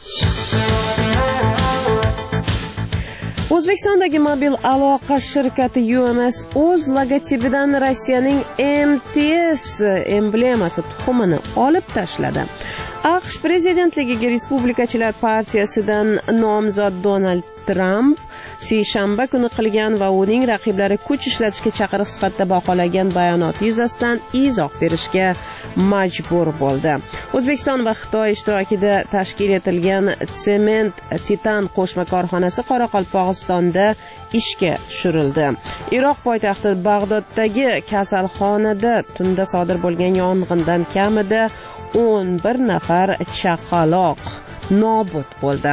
O'zbekistondagi mobil aloqa shirkati U M S o'z logotipidan Rossiyaning M T S emblemasi tuxumini olib tashladi. AQSh prezidentligiga Respublikachilar partiyasidan nomzod Donald Trump seshanba kuni qilgan va uning raqiblari kuch ishlatishga chaqiriq sifatida baholagan bayonoti yuzasidan izoh berishga majbur bo'ldi. O'zbekiston va Xitoy ishtirokida tashkil etilgan Sement Titan qo'shma korxonasi Qoraqalpog'istonda ishga tushirildi. Iroq poytaxti Bag'doddagi kasalxonada tunda sodir bo'lgan yong'indan kamida o'n bir nafar chaqaloq nobud bo'ldi.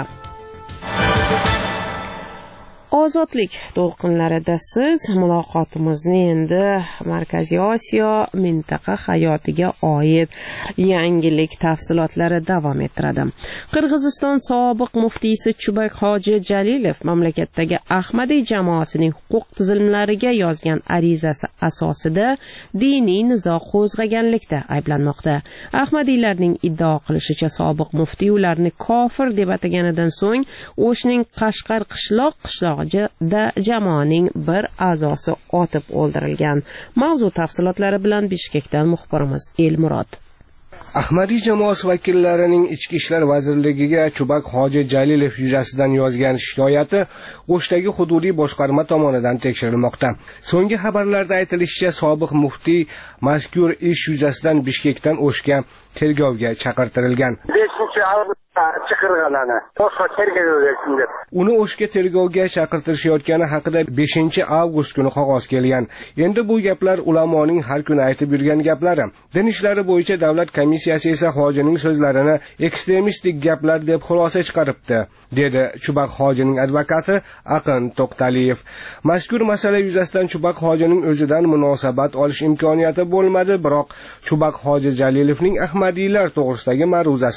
Ozodlik to'lqinlarida siz muloqotimizni endi Markaziy Osiyo mintaqa hayotiga oid yangilik tafsilotlari davom ettiradi. Qirg'iziston sobiq muftiysi Chubak Hoji Jalilov mamlakatdagi Ahmadiy jamoasining huquq tizimlariga yozgan arizasi asosida diniy nizo qo'zg'aganlikda ayblanmoqda. Ahmadiylarning iddao qilishicha, sobiq muftiy ularni kofir deb ataganidan so'ng O'shning Qashqar qishloq qishlog'i da jamoaning bir a'zosi otib o'ldirilgan. Mavzu tafsilotlari bilan Bishkekdan muxbirimiz Elmurod. Ahmadiy jamoasi vakillarining Ichki ishlar vazirligiga Chubak Hoji Jalilov yuzasidan yozgan shikoyati O'shdagi hududiy boshqarma tomonidan tekshirilmoqda. So'nggi xabarlarda aytilishicha, sobiq muftiy mazkur ish yuzasidan Bishkekdan O'shga tergovga chaqirtirilgan. Chiqirganani boshqa tergovga deb. Uni O'shga tergovga chaqirtirishayotgani haqida beshinchi avgust kuni qog'oz kelgan. Endi bu gaplar ulamoning har kuni aytib yurgan gaplari. Din ishlari bo'yicha davlat komissiyasi esa hojining so'zlarini ekstremistik gaplar deb xulosa chiqaribdi, dedi Chubak hojining advokati Aqin To'xtaliyev. Mazkur masala yuzasidan Chubak hojining o'zidan munosabat olish imkoniyati bo'lmadi, biroq Chubak hoji Jalilovning Ahmadiylar to'g'risidagi ma'ruzasini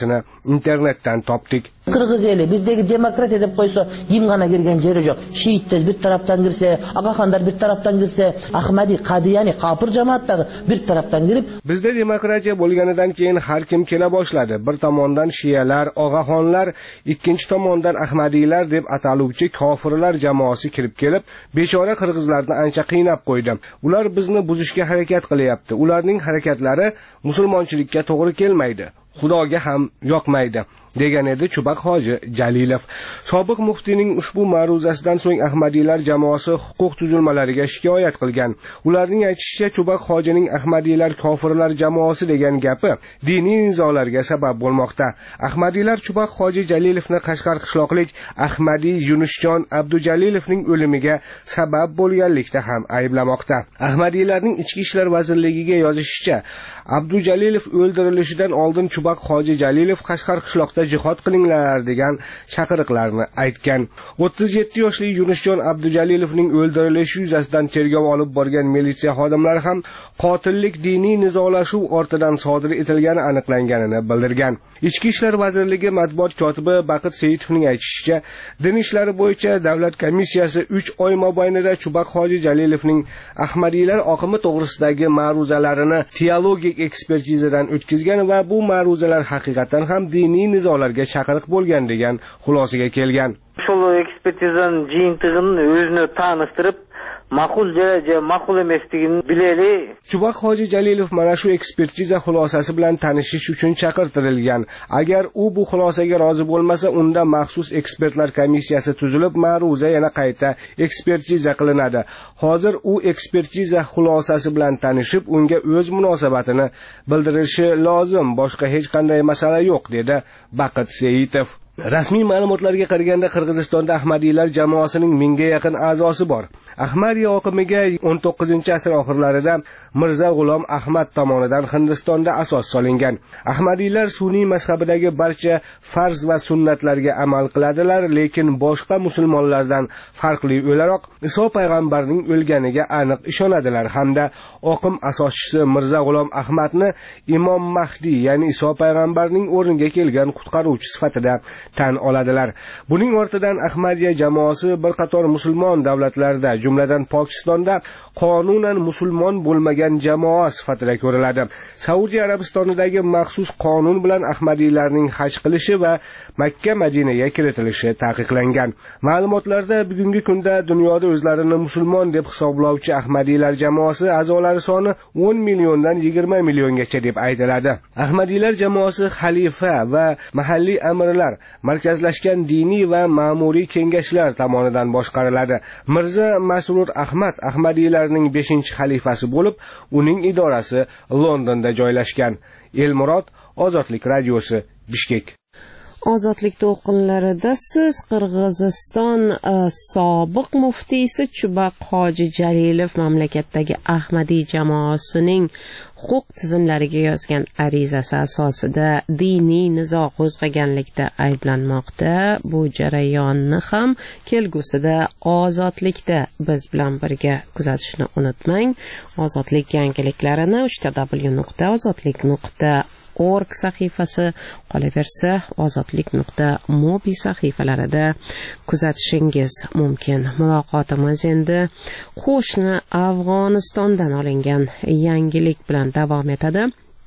internetdan topdik. Qirg'iz eli bizdagi demokratiya deb qo'ysa, gimg'ana kirgan jeri yo'q. Shiitlar bir tarafdan kirsa, Ag'axonlar bir tarafdan kirsa, Ahmadi, Qadiyani, Qopir jamoatdagi bir tarafdan kirib, bizda demokratiya bo'lganidan keyin har kim kela boshladi. Bir tomondan shiyalar, Ag'axonlar, ikkinchi tomondan Ahmadiylar deb ataluvchi kofirlar jamoasi kirib kelib, bechora qirg'izlarni ancha qiynab qo'ydi. Ular bizni buzishga harakat qilyapti. Ularning harakatlari musulmonchilikka to'g'ri kelmaydi. Xudoga ham yoqmaydi, degan edi Chubaq Hoji Jalilov. Sobiq muftiyning ushbu ma'ruzasidan so'ng Ahmadiylar jamoasi huquq tuzilmalariga shikoyat qilgan. Ularning aytishicha, Chubaq Hojining Ahmadiylar kofirlar jamoasi degan gapi diniy nizolarga sabab bo'lmoqda. Ahmadiylar Chubaq Hoji Jalilovni Qashqar qishloqlik Ahmadiy Yunusjon Abdujalilovning o'limiga sabab bo'lganlikda ham ayblamoqda. Ahmadiylarning Ichki ishlar vazirligiga yozishicha, Abdujalilov o'ldirilishidan oldin Chubaq Hoji Jalilov Qashqar qishloqda jihod qilinglar degan chaqiriqlarni aytgan. o'ttiz yetti yoshli Yunusjon Abdujalilovning o'ldirilishi yuzasidan tergov olib borgan militsiya xodimlari ham qotillik diniy nizolashuv ortidan sodir etilgani aniqlanganini bildirgan. Ichki ishlar vazirligi matbuot kotibi Baqit Seitovning aytishicha, din ishlari bo'yicha davlat komissiyasi uch oy mobaynida Chubaq Hoji Jalilovning Ahmadiylar oqimi to'g'risidagi ma'ruzalarini teologik ekspertizadan o'tkazgan va bu ma'ruzalar haqiqatan ham diniy nizolarga chaqiriq bo'lgan degan xulosaga kelgan. Shol ekspertizaning jiyintig'ini o'zini tanishtirib, ma'qul joyga ma'qul emasligini bileli. Chubaq Hoji Jalilov mana shu ekspertiza xulosasi bilan tanishish uchun chaqirtirilgan. Agar u bu xulosaga rozi bo'lmasa, unda maxsus ekspertlar komissiyasi tuzilib, ma'ruza yana qayta ekspertiza qilinadi. Hozir u ekspertiza xulosasi bilan tanishib, unga o'z munosabatini bildirishi lozim. Boshqa hech qanday masala yo'q, dedi Baqit Seitov. Rasmiy ma'lumotlarga qaraganda Qirg'izistonda Ahmadiylar jamoasining mingga yaqin a'zosi bor. Ahmadiy oqimiga o'n to'qqizinchi asr oxirlarida Mirza G'ulom Ahmad tomonidan Hindistonda asos solingan. Ahmadiylar sunniy mazhabidagi barcha farz va sunnatlarga amal qiladilar, lekin boshqa musulmonlardan farqli o'laroq Iso payg'ambarning o'lganiga aniq ishonadilar hamda oqim asoschisi Mirza G'ulom Ahmadni Imom Mahdi, ya'ni Iso payg'ambarning o'rniga kelgan qutqaruvchi sifatida tan oladilar. Buning ortidan Ahmadiya jamoasi bir qator musulmon davlatlarda, jumladan Pokistonda qonunan musulmon bo'lmagan jamoa sifatida ko'riladi. Saudiya Arabistonidagi maxsus qonun bilan Ahmadiylarning haj qilishi va Makka Madinaga kiritilishi taqiqlangan. Ma'lumotlarda bugungi kunda dunyoda o'zlarini musulmon deb hisoblovchi Ahmadiylar jamoasi a'zolari soni o'n milliondan yigirma milliongacha deb aytiladi. Ahmadiylar jamoasi xalifa va mahalliy amirlar, markazlashgan diniy va ma'muriy kengashlar tomonidan boshqariladi. Mirza Masrur Ahmad Ahmadiylarning beshinchi xalifasi bo'lib, uning idorasi Londonda joylashgan. Elmurod, Ozodlik radiosi, Bishkek. Ozodlik to'lqinlarida siz Qirg'iziston uh, sobiq muftiysi Chubaq Hoji Jalilov mamlakatdagi Ahmadiy jamoasining huquq tizimlariga yozgan arizasi asosida diniy nizo qo'zg'aganlikda ayblanmoqda. Bu jarayonni ham kelgusida Ozodlikda biz bilan birga kuzatishni unutmang. Ozodlik yangiliklarini uch w nuqta ozodlik nuqta org sahifasi, qolaversa ozodlik nuqta mobi sahifalarida kuzatishingiz mumkin. Muloqotimiz endi qo'shni Afg'onistondan olingan yangilik bilan davom etadi.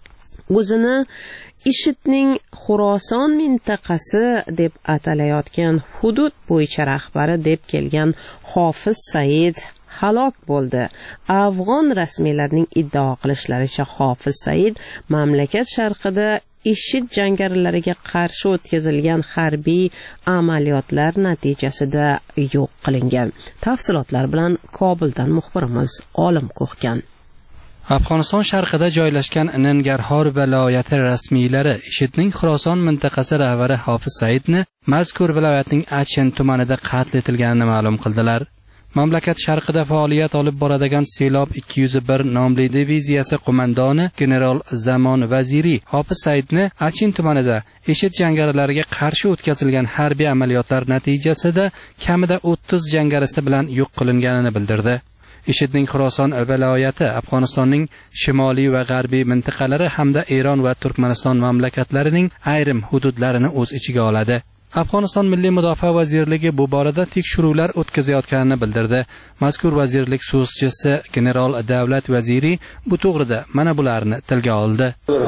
O'zini IShIDning Xuroson mintaqasi deb atalayotgan hudud bo'yicha rahbari deb kelgan Hofiz Said halok bo'ldi. Afg'on rasmiylarining iddao qilishlaricha Hofiz Said mamlakat sharqida IShID jangarilariga qarshi o'tkazilgan harbiy amaliyotlar natijasida yo'q qilingan. Tafsilotlar bilan Kobuldan muxbirimiz Olim Ko'xkan. Afg'oniston sharqida joylashgan Nangarhor viloyati rasmiylari IShIDning Xuroson mintaqasi rahbari Hofiz Saidni mazkur viloyatning Achen tumanida qatl etilganini ma'lum qildilar. Mamlakat sharqida faoliyat olib boradigan Selob ikki yuz bir nomli diviziyasi qo'mondoni general Zamon Vaziri Hofiz Saidni Achin tumanida IShID jangarilariga qarshi o'tkazilgan harbiy amaliyotlar natijasida kamida o'ttiz jangarisi bilan yo'q qilinganini bildirdi. IShIDning Xuroson viloyati Afg'onistonning shimoliy va g'arbiy mintaqalari hamda Eron va Turkmaniston mamlakatlarining ayrim hududlarini o'z ichiga oladi. Afg'oniston Milliy mudofaa vazirligi bu borada tekshiruvlar o'tkazayotganini bildirdi. Mazkur vazirlik so'zchisi general Davlat Vaziri bu to'g'rida mana bularni tilga oldi.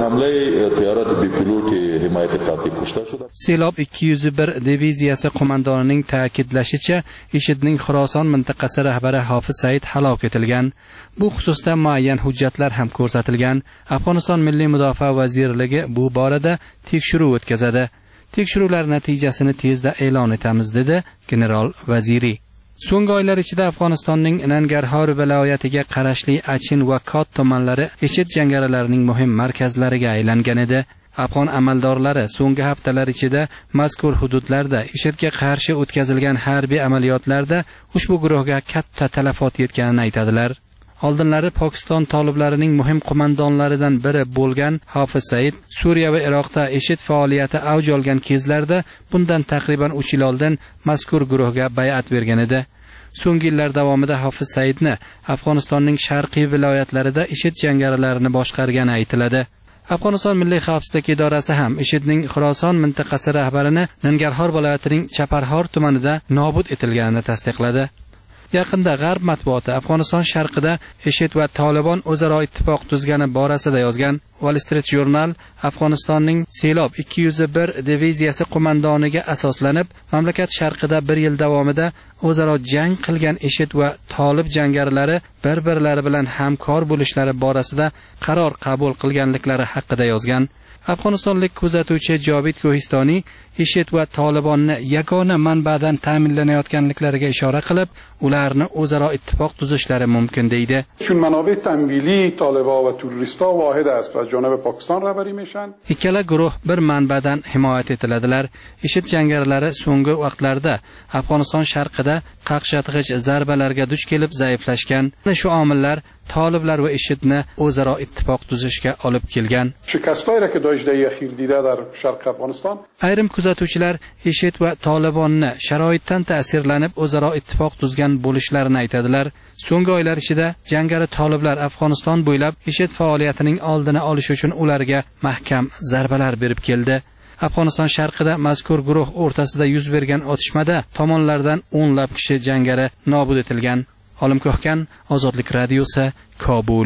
Selob ikki yuz bir diviziyasi qo'mondonining ta'kidlashicha, IShIDning Xuroson mintaqasi rahbari Hofiz Said halok etilgan. Bu xususda muayyan hujjatlar ham ko'rsatilgan. Afg'oniston Milliy mudofaa vazirligi bu borada tekshiruv o'tkazadi. Tekshiruvlar natijasini tezda e'lon etamiz, dedi general Vaziri. So'nggi oylar ichida Afg'onistonning Nangarhor viloyatiga qarashli Achin va Kot tumanlari IShID jangarilarining muhim markazlariga aylangan edi. Afg'on amaldorlari so'nggi haftalar ichida mazkur hududlarda IShIDga qarshi o'tkazilgan harbiy amaliyotlarda ushbu guruhga katta talafot yetganini aytadilar. Oldinlari Pokiston toliblarining muhim qo'mondonlaridan biri bo'lgan Hofiz Said Suriya va Iroqda IShID faoliyati avj olgan kezlarda bundan taqriban uch yil oldin mazkur guruhga bay'at bergan edi. So'nggi yillar davomida Hofiz Saidni Afg'onistonning sharqiy viloyatlarida IShID jangarilarini boshqargani aytiladi. Afg'oniston Milliy xavfsizlik idorasi ham IShIDning Xuroson mintaqasi rahbarini Nangarhor viloyatining Chaparhor tumanida nobud etilganini tasdiqladi. Yaqinda G'arb matbuoti Afg'oniston sharqida IShID va Tolibon o'zaro ittifoq tuzgani borasida yozgan. Wall Street Journal Afg'onistonning Selob ikki yuz bir diviziyasi qo'mondoniga asoslanib, mamlakat sharqida bir yil davomida o'zaro jang qilgan IShID va Tolib jangarilari bir-birlari bilan hamkor bo'lishlari borasida qaror qabul qilganliklari haqida yozgan. Afg'onistonlik kuzatuvchi Jobit Kohistoniy IShID va Tolibonni yagona manbadan ta'minlanayotganliklariga ishora qilib, ularni o'zaro ittifoq tuzishlari mumkin deydi. Chun manobei tamvili Tolibon va terroristlar vohid ast va janob Pokiston rahbari mishan. Ikkala guruh bir manbadan himoya etiladilar. IShID jangarilari so'nggi vaqtlarda Afg'oniston sharqida qaqshatg'ich zarbalarga duch kelib zaiflashgan. Shu omillar Toliblar va IShIDni o'zaro ittifoq tuzishga olib kelgan. Shikastlar ki dojdayi akhir dida dar sharq Afg'oniston. Ayrim kuzatuvchilar IShID va Tolibonni sharoitdan ta'sirlanib o'zaro ittifoq tuzgan bo'lishlarini aytadilar. So'nggi oylar ichida jangari Toliblar Afg'oniston bo'ylab IShID faoliyatining oldini olish uchun ularga mahkam zarbalar berib keldi. Afg'oniston sharqida mazkur guruh o'rtasida yuz bergan otishmada tomonlardan o'nlab kishi jangari nobud etilgan. Olim Ko'hkan, Ozodlik radiosi, Kobul.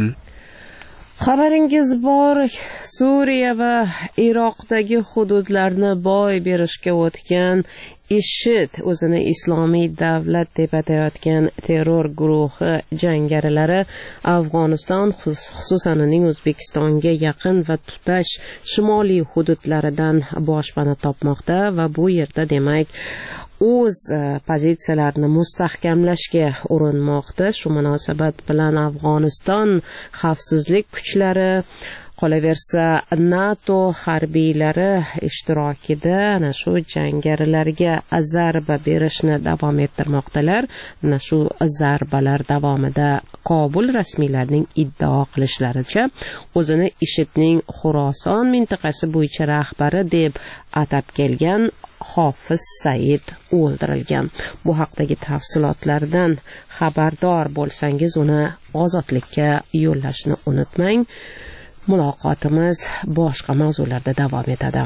Xabaringiz bor, Suriya va Iroqdagi hududlarni boy berishga o'tgan IShID o'zini islomiy davlat deb atayotgan terror guruhi jangarilari Afg'oniston, xususan uning O'zbekistonga yaqin va tutash shimoliy hududlaridan boshpana topmoqda va bu yerda demak o'z pozitsiyalarini mustahkamlashga urinmoqda. Shu munosabat bilan Afg'oniston xavfsizlik kuchlari, qolaversa NATO harbiylari ishtirokida ana shu jangarilarga zarba berishni davom ettirmoqdalar. Ana shu zarbalar davomida Kobul rasmiylarining iddao qilishlaricha o'zini IShIDning Xuroson mintaqasi bo'yicha rahbari deb atab kelgan Hofiz Said o'ldirilgan. Bu haqdagi tafsilotlardan xabardor bo'lsangiz uni Ozodlikka yo'llashni unutmang. Muloqotimiz boshqa mavzularda davom etadi.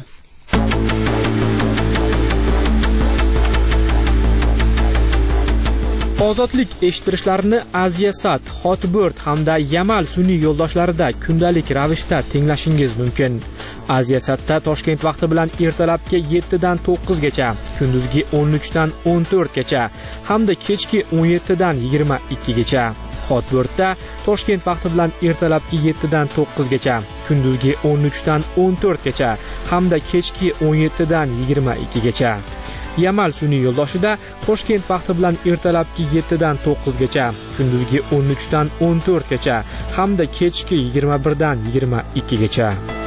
Ozodlik eshittirishlarini Aziyasat, Hotbird hamda Yamal sun'iy yo'ldoshlarida kundalik ravishda tinglashingiz mumkin. Aziyasatda Toshkent vaqti bilan ertalabki yetti dan to'qqiz gacha, kunduzgi o'n uch dan o'n to'rt gacha hamda kechki o'n yetti dan yigirma ikki gacha. Hotbirdda Toshkent vaqti bilan ertalabki yetti dan to'qqiz gacha, kunduzgi o'n uch dan o'n to'rt gacha hamda kechki o'n yetti dan yigirma ikki gacha. Yamal sun'iy yo'ldoshida Toshkent vaqti bilan ertalabki yetti dan to'qqiz gacha, kunduzgi o'n uch dan o'n to'rt gacha hamda kechki yigirma bir dan yigirma ikki gacha.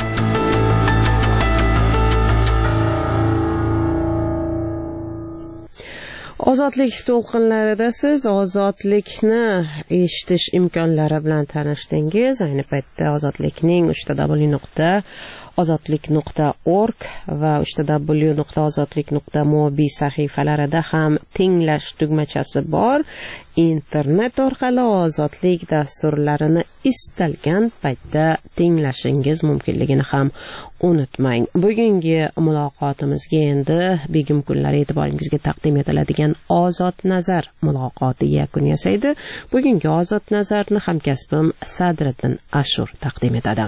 Ozodlik to'lqinlarida siz ozodlikni eshitish imkonlari bilan tanishdingiz. Ayni paytda ozodlikning uch w nuqta ozodlik nuqta org va w w nuqta ozodlik nuqta mobi sahifalarida ham tinglash tugmachasi bor. Internet orqali ozodlik dasturlarini istalgan paytda tinglashingiz mumkinligini ham unutmang. Bugungi muloqotimizga endi begim kunlari e'tiboringizga taqdim etiladigan Ozod nazar muloqoti yakun yasaydi. Bugungi Ozod nazarni hamkasbim Sadriddin Ashur taqdim etadi.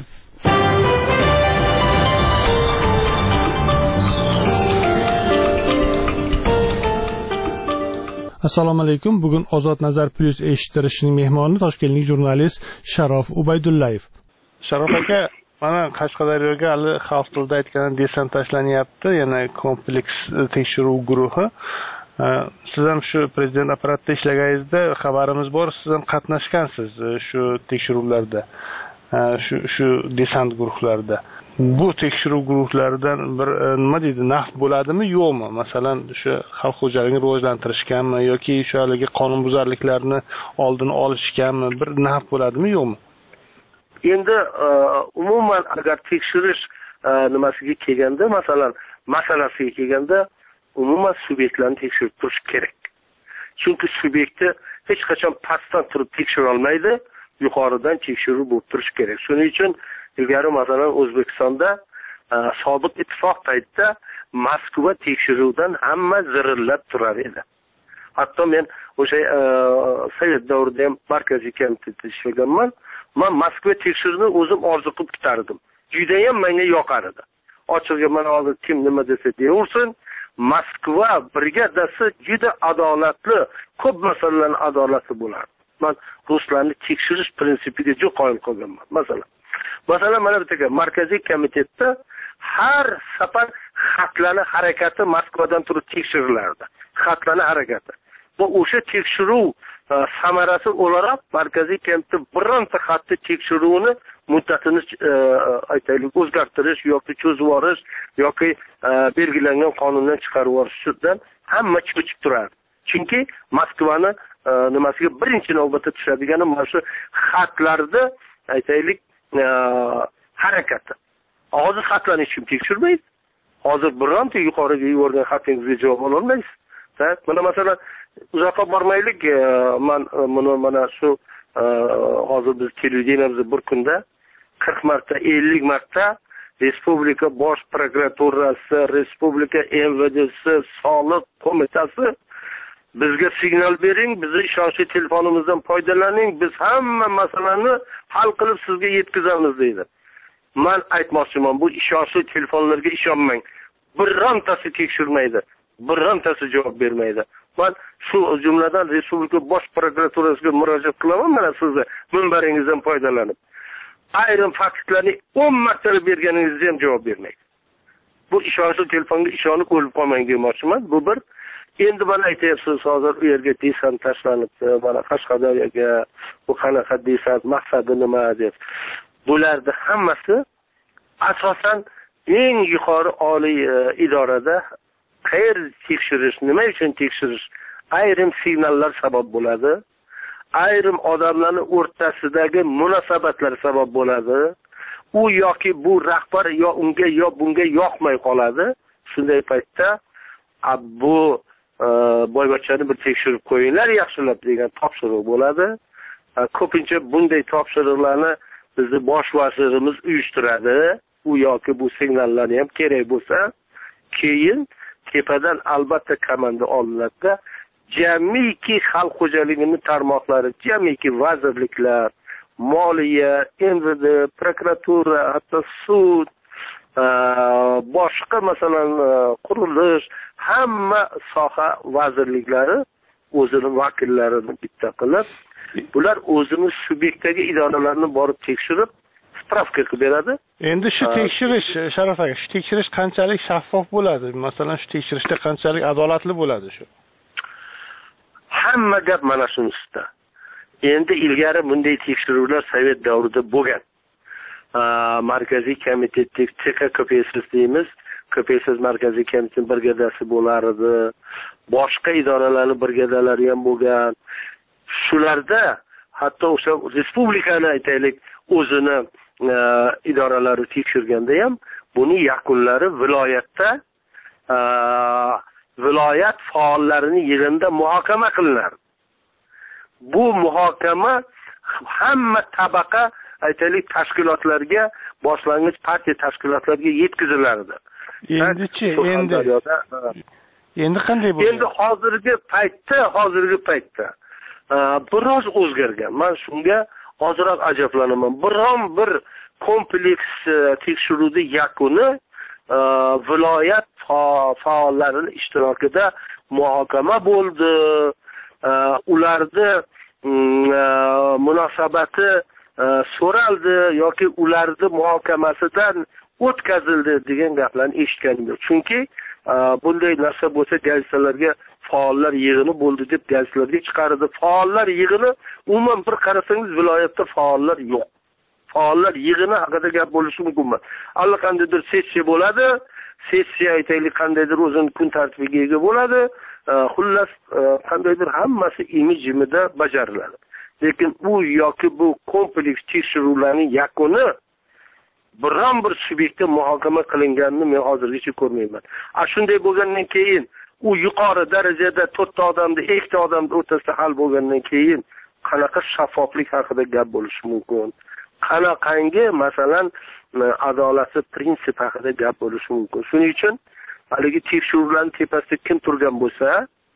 Assalomu alaykum. Bugun Ozod nazar plus eshittirishning mehmoni Toshkentlik jurnalist Sharof Ubaydullayev. Sharof aka, mana Qashqadaryoga hali xalq tilida aytgan desant tashlanyapti, yana kompleks tekshiruv guruhi. Siz ham shu prezident apparatida ishlaganingizda xabarimiz bor, siz ham qatnashgansiz shu tekshiruvlarda, shu shu desant guruhlarida. Bu tekshiruv guruhlaridan bir nima deydi, naf bo'ladimi, yo'qmi? Masalan, shu xalq xo'jaligini rivojlantirishganmi yoki shu haligi qonunbuzarliklarni oldini olishganmi, bir naf bo'ladimi, yo'qmi? Endi umuman agar tekshirish nimasiga kelganda, masalan, masalasiga kelganda umuman subyektlarni tekshirib turish kerak. Chunki subyektni hech qachon pastdan turib tekshira olmaydi, yuqoridan tekshiruv bo'lib turish kerak. Shuning uchun ilgari masalan O'zbekistonda sobiq ittifoq paytida Moskva tekshiruvdan hamma zirillab turar edi. Hatto men o'sha Sovet davrida ham markaziy komitetda ishlaganman. Men Moskva tekshiruvini o'zim orzu qilib kutardim. Juda ham menga yoqar edi. Ochig'i mana hozir kim nima desa deyaversin, Moskva brigadasi juda adolatli, ko'p masalalarni adolatli bo'lardi. Men ruslarni tekshirish prinsipiga juda qoyil qolganman. Masalan, masalan mana bitta markaziy komitetda har safar xatlarni harakati Moskvadan turib tekshirilardi. Xatlarni harakati. Bu o'sha tekshiruv samarasi o'laroq markaziy komitet bironta xatni tekshiruvini muddatini aytaylik o'zgartirish yoki cho'zib yuborish yoki belgilangan qonundan chiqarib yuborishdan hamma cho'chib turadi. Chunki Moskvani nimasiga birinchi navbatda tushadigani mana shu xatlarda aytaylik harakati. Hozir xatlarni hech kim tekshirmaydi. Hozir bironta yuqoriga yuborgan xatingizga javob ola olmaysiz. Mana masalan uzoqqa bormaylik, men buni mana shu hozir biz televideniyamizda bir kunda qirq marta, ellik marta Respublika bosh prokuraturasi, Respublika M V D'si, Soliq qo'mitasi bizga signal bering, bizni ishonchli telefonimizdan foydalaning, biz hamma masalani hal qilib sizga yetkazamiz deydi. Men aytmoqchiman, bu ishonchli telefonlarga ishonmang. Birontasi tekshirmaydi, birontasi javob bermaydi. Men shu jumladan Respublika bosh prokuraturasiga murojaat qilaman, mana sizni minbaringizdan foydalanib. Ayrim faktlarni o'n marta berganingizda ham javob bermaydi. Bu ishonchli telefonga ishonib o'lib qolmang demoqchiman. Bu bir. Endi mana aytyapsiz, hozir u yerga desant tashlanibdi, mana Qashqadaryoga bu qanaqa desant, maqsadi nima deb. Bularda hammasi asosan eng yuqori oliy idorada qayer tekshirish, nima uchun tekshirish, ayrim signallar sabab bo'ladi, ayrim odamlarning o'rtasidagi munosabatlar sabab bo'ladi. U yoki bu rahbar yo unga yo bunga yoqmay qoladi. Shunday paytda bu boyvachchani bir tekshirib qo'yinglar yaxshilab degan topshiriq bo'ladi. Ko'pincha bunday topshiriqlarni bizni bosh vazirimiz uyushtiradi. U yoki bu signallarni ham kerak bo'lsa, keyin tepadan albatta komanda olinadi. Jamiki xalq xo'jaligining tarmoqlari, jamiki vazirliklar, moliya, M V D, prokuratura, hatto sud, boshqa masalan qurilish, hamma soha vazirliklari o'zining vakillarini bitta qilib, bular o'zini subyektdagi idoralarni borib tekshirib, spravka qilib beradi. Endi shu tekshirish, Sharof aka, shu tekshirish qanchalik shaffof bo'ladi? Masalan, shu tekshirishda qanchalik adolatli bo'ladi shu? Hamma gap mana shunisi. Endi ilgari bunday tekshiruvlar Sovet davrida bo'lgan. Markaziy komitetdagi T K K P S S deymiz, K P S S markaziy komitet brigadasi bo'lar edi. Boshqa idoralarning brigadalari ham bo'lgan. Shularda hatto o'sha respublikani aytaylik o'zini idoralari tekshirganda ham buni yakunlari viloyatda viloyat faollarining yig'inida muhokama qilinadi. Bu muhokama hamma tabaqa aytaylik tashkilotlarga, boshlang'ich partiya tashkilotlariga yetkazilardi. Endichi, endi endi qanday bo'ldi? Endi hozirgi paytda, hozirgi paytda biroz o'zgargan. Men shunga ozroq ajablanaman. Biron bir kompleks tekshiruvning yakuni viloyat faollarining ishtirokida muhokama bo'ldi. Ularni munosabati so'raldi yoki ularni muhokamasidan o'tkazildi degan gaplarni eshitganim yo'q. Chunki bunday narsa bo'lsa gazetalarga faollar yig'ini bo'ldi deb gazetalarga chiqardi. Faollar yig'ini umuman bir qarasangiz viloyatda faollar yo'q. Faollar yig'ini haqida gap bo'lishi mumkin emas. Allaqandaydir sessiya bo'ladi. Sessiya aytaylik qandaydir o'zining kun tartibiga ega bo'ladi. Xullas qandaydir hammasi imi-jimida bajariladi. Lekin u yoki bu kompleks tekshiruvlarning yakuni biron bir subyektga muhokama qilinganini men hozirgacha ko'rmayman. A shunday bo'lgandan keyin u yuqori darajada to'rtta odamda, ikkita odamda o'rtasida hal bo'lgandan keyin qanaqa shaffoflik haqida gap bo'lishi mumkin? Qanaqangi masalan adolatli prinsip haqida gap bo'lishi mumkin? Shuning uchun haligi tekshiruvlarning tepasida kim turgan bo'lsa,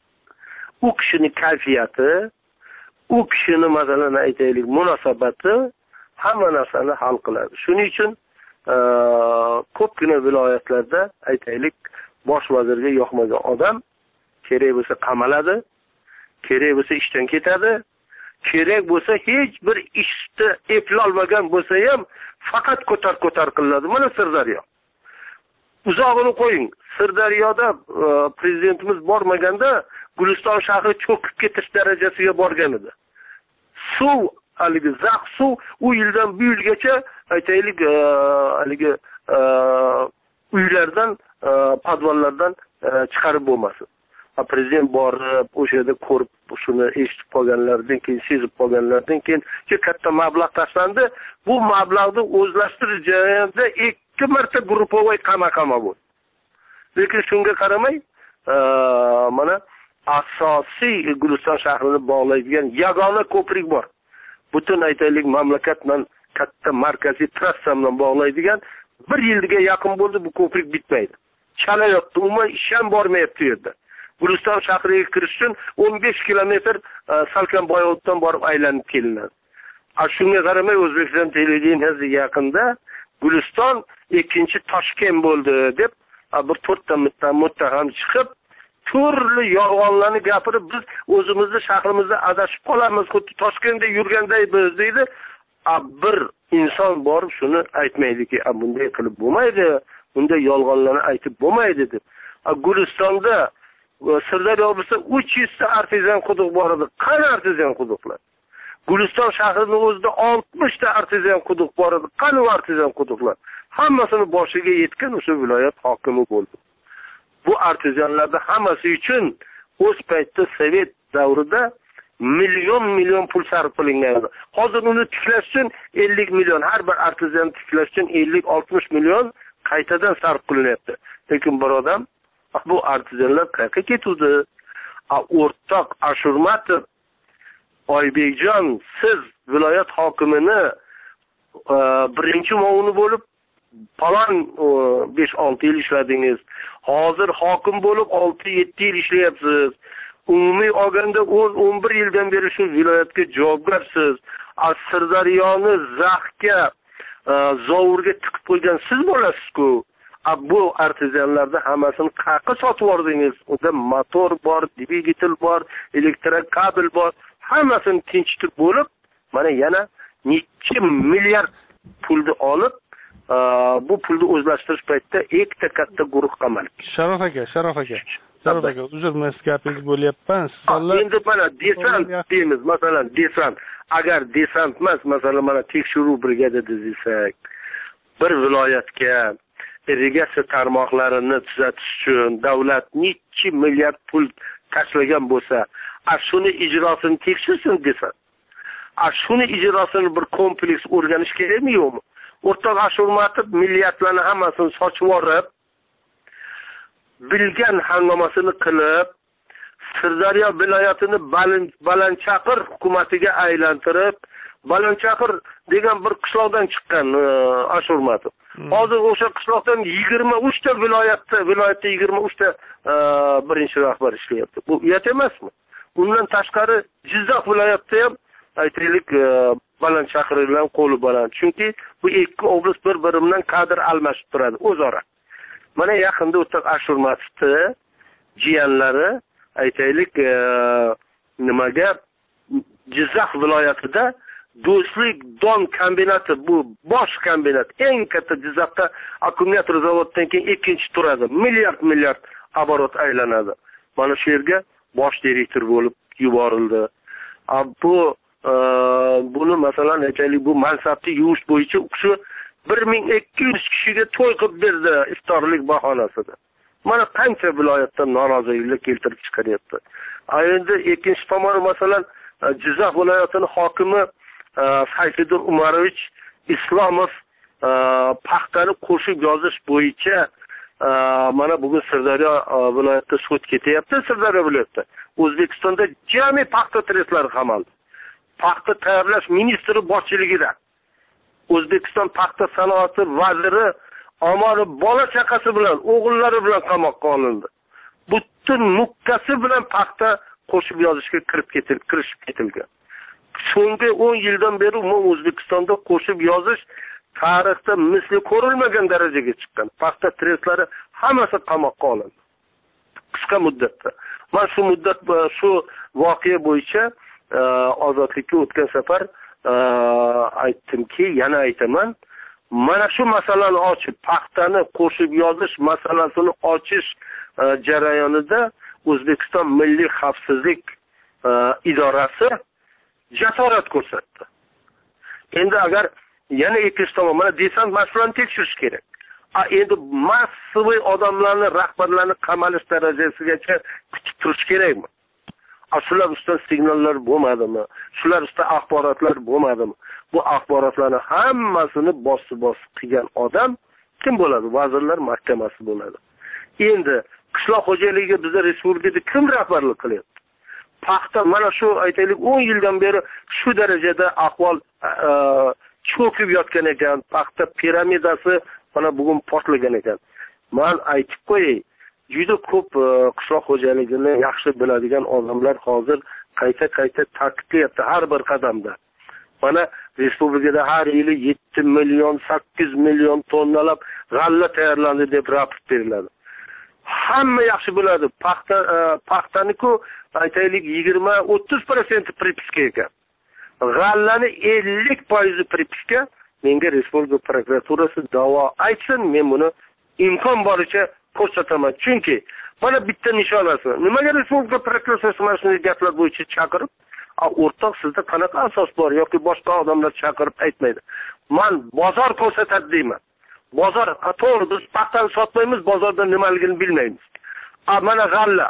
u kishining kayfiyati, u kishining masalan aytaylik munosabati hamma narsani hal qiladi. Shuning uchun ko'pgina viloyatlarda aytaylik bosh vazirga yoqmagan odam kerak bo'lsa qamaladi, kerak bo'lsa ishdan ketadi, kerak bo'lsa hech bir ishni eplolmagan bo'lsa ham faqat ko'tar-ko'tar qilinadi. Mana Sirdaryo. Uzog'ini qo'ying. Sirdaryoda prezidentimiz bormaganda Guliston shahri cho'kib ketish darajasiga borgan edi. Suv, haligi zax suv u yildan bu yilgacha aytaylik haligi uylardan, podvallardan chiqarib bo'lmasin. Prezident borib, o'sha yerda ko'rib, shuni eshitib qolganlardan keyin, sezib qolganlardan keyin katta mablag' tashlandi. Bu mablag'ni o'zlashtirish jarayonida ikki marta gruppovoy qama-qama bo'ldi. Lekin shunga qaramay, mana asosiy Guliston shahrini bog'laydigan yagona ko'prik bor. Butun aytaylik mamlakat bilan katta markaziy trassa bilan bog'laydigan bir yilga yaqin bo'ldi bu ko'prik bitmaydi. Chalayapti, umuman ish ham bormayapti u yerda. Guliston shahriga kirish uchun o'n besh kilometr Salkanboyovdan borib aylanib kelinadi. A shunga qaramay O'zbekiston televideniyasi yaqinda Guliston ikkinchi Toshkent bo'ldi deb bir to'rtta muttaham chiqib turli yolg'onlarni gapirib biz o'zimizni shahrimizda adashib qolamiz, xuddi Toshkentda yurgandaymiz deydi. A bir inson borib shuni aytmaydiki, a bunday qilib bo'lmaydi, bunday yolg'onlarni aytib bo'lmaydi deb. A Gulistonda Sirdaryo bo'lsa uch yuz ta artezan quduq bor edi. Qani artezan quduqlar? Guliston shahrining o'zida oltmish ta artezan quduq bor edi. Qani artezan quduqlar? Hammasini boshiga yetgan o'sha viloyat hokimi bo'ldi. Bu artezanlarda hammasi uchun o'z paytda Sovet davrida million million pul sarf qilingan edi. Hozir uni tiklash uchun ellik million, har bir artezan tiklash uchun ellik oltmish million qaytadan sarf qilinyapti. Lekin bir odam bu artezanlar qayerga ketdi? O'rtoq Ashurmatov, Oybekjon, siz viloyat hokimini birinchi muavini bo'lib falon besh olti yil ishladingiz. Hozir hokim bo'lib olti yetti yil ishlayapsiz. Umumiy olganda o'n o'n bir yildan beri shu viloyatga javobgarsiz. Sirdaryoni zaxga, zovurga tiqib qo'ygan siz bo'lasiz-ku. Bu artezanlarda hammasini qayerga sotib yordingiz? Unda motor bor, dvigatel bor, elektrik kabel bor, hammasini tinchitib bo'lib, mana yana necha milliard pulni olib, bu pulni o'zlashtirish paytida ikkita katta guruh qamalib. Sharof aka, Sharof aka. Sharof aka, uzr, men gapingiz bo'lyapman. Endi mana desant deymiz, masalan, desant. Agar desant emas, masalan, mana tekshiruv brigada desak, bir viloyatga irrigatsiya tarmoqlarini tuzatish uchun davlat necha milliard pul tashlagan bo'lsa, a shuni ijrosini tekshirsin desa, a shuni ijrosini bir kompleks o'rganish kerakmi yo'qmi? o'rtoq Ashurmatov milliardlarni hammasini sochib yuborib, bilgan hangomasini qilib, Sirdaryo viloyatini Balandchaqir hukumatiga aylantirib, Balandchaqir degan bir qishloqdan chiqqan Ashurmatov. Hozir o'sha qishloqdan yigirma uch ta viloyatda, viloyatda yigirma uch ta birinchi rahbar ishlayapti. Bu uyat emasmi? Undan tashqari Jizzax viloyatida ham aytaylik Balandchaqir bilan qo'li baland. Chunki bu ikki oblast bir-biri bilan kadr almashib turadi o'zaro. Mana yaqinda o'taq Ashurmatovni jiyanlari aytaylik nimaga Jizzax viloyatida Do'stlik don kombinati, bu bosh kombinat, eng katta Jizzaxda akkumulyator zavoddan keyin ikkinchi turadi. Milliard milliard oborot aylanadi. Mana shu yerga bosh direktor bo'lib yuborildi. Bu buni masalan aytaylik bu mansabni yuvish bo'yicha shu bir ming ikki yuz kishiga to'y qilib berdi iftorlik bahonasida. Mana qancha viloyatdan noroziliklar keltirib chiqaryapti. Endi ikkinchi tomoni masalan Jizzax viloyatining hokimi Sayfiddin Umarovich Islomov paxtani qo'shib yozish bo'yicha mana bugun Sirdaryo viloyatida sud ketyapti. Sirdaryo viloyatida O'zbekistonda jami paxta treslari qamaldi. Paxta tayyorlash ministri boshchiligida O'zbekiston paxta sanoati vaziri Omari bola chaqasi bilan, o'g'illari bilan qamoqqa olindi. Butun nuqtasi bilan paxta qo'shib yozishga kirib ketilib, kirishib ketilgan. So'nggi o'n yildan beri umuman O'zbekistonda qo'shib yozish tarixda misli ko'rilmagan darajaga chiqqan. Paxta treslari hammasi qamoqqa olindi. Qisqa muddatda. Men shu muddat shu voqea bo'yicha ozodlikka o'tgan safar aytdimki, yana aytaman, mana shu masalani ochib, paxtani qo'shib yozish masalasini ochish jarayonida O'zbekiston Milliy xavfsizlik idorasi jasorat ko'rsatdi. Endi agar yana ikkinchi tomon mana desant masalan tekshirish kerak. A endi massiviy odamlarni, rahbarlarni qamalish darajasigacha kutib turish kerakmi? Shular ustidan signallar bo'lmadimi? Shular ustidan axborotlar bo'lmadimi? Bu axborotlarni hammasini bosib-bosib qilgan odam kim bo'ladi? Vazirlar mahkamasi bo'ladi. Endi qishloq xo'jaligiga bizda respublikada kim rahbarlik qilyapti? Paxta mana shu aytaylik o'n yildan beri shu darajada ahvol cho'kib yotgan ekan. Paxta piramidasi mana bugun portlagan ekan. Men aytib qo'yay, juda ko'p qishloq xo'jaligini yaxshi biladigan odamlar hozir qayta-qayta ta'kidlayapti har bir qadamda. Mana respublikada har yili yetti million, sakkiz million tonnalab g'alla tayyorlandi deb raport beriladi. Hamma yaxshi biladi. Paxta paxtani-ku aytaylik yigirma o'ttiz foiz pripiska ekan. G'allani ellik foiz pripiska. Menga respublika prokuraturasi da'vo aytsin, men buni imkon boricha ko'rsataman. Chunki mana bitta nishonasi. Nimaga respublika prokuraturasi mana shunday gaplar bo'yicha chaqirib, o'rtoq sizda qanaqa asos bor yoki boshqa odamlar chaqirib aytmaydi. Men bozor ko'rsatadi deyman. Bozor, to'g'ri, biz paxtani sotmaymiz, bozorda nimaligini bilmaymiz. A mana g'alla.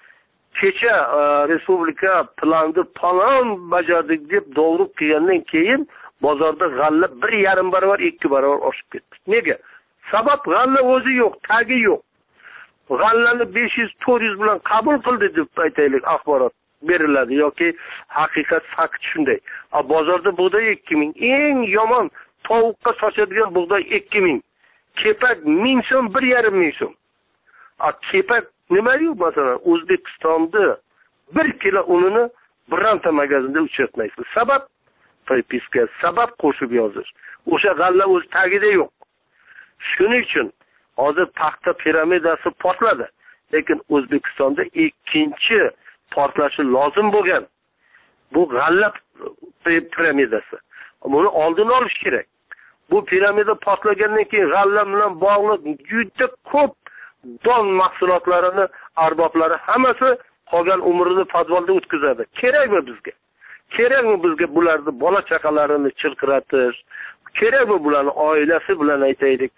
Kecha respublika planni falon bajardik deb dovrib qilgandan keyin bozorda g'alla bir yarim barobar, ikki barobar oshib ketdi. Nega? Sabab g'alla o'zi yo'q, tagi yo'q. G'allani besh yuz to'rt yuz bilan qabul qildi deb aytaylik axborot beriladi yoki haqiqat fakt shunday. A bozorda bug'doy ikki ming, eng yomon tovuqqa sochadigan bug'doy ikki ming. Kepak ming so'm, bir yarim ming so'm. A kepak nima-yu masalan O'zbekistonda bir kilo unini bironta magazinda uchratmaysiz. Sabab pripiska, sabab qo'shib yozish. O'sha g'alla o'z tagida yo'q. Shuning uchun hozir paxta piramidasi portladi. Lekin O'zbekistonda ikkinchi portlashi lozim bo'lgan bu g'alla piramidasi. Buni oldini olish kerak. Bu piramida portlagandan keyin g'alla bilan bog'liq juda ko'p don mahsulotlarini arboblari hammasi qolgan umrini podvalda o'tkazadi. Kerakmi bizga? Kerakmi bizga bularni bola chaqalarini chirqiratish? Kerakmi bularni oilasi bilan aytaylik,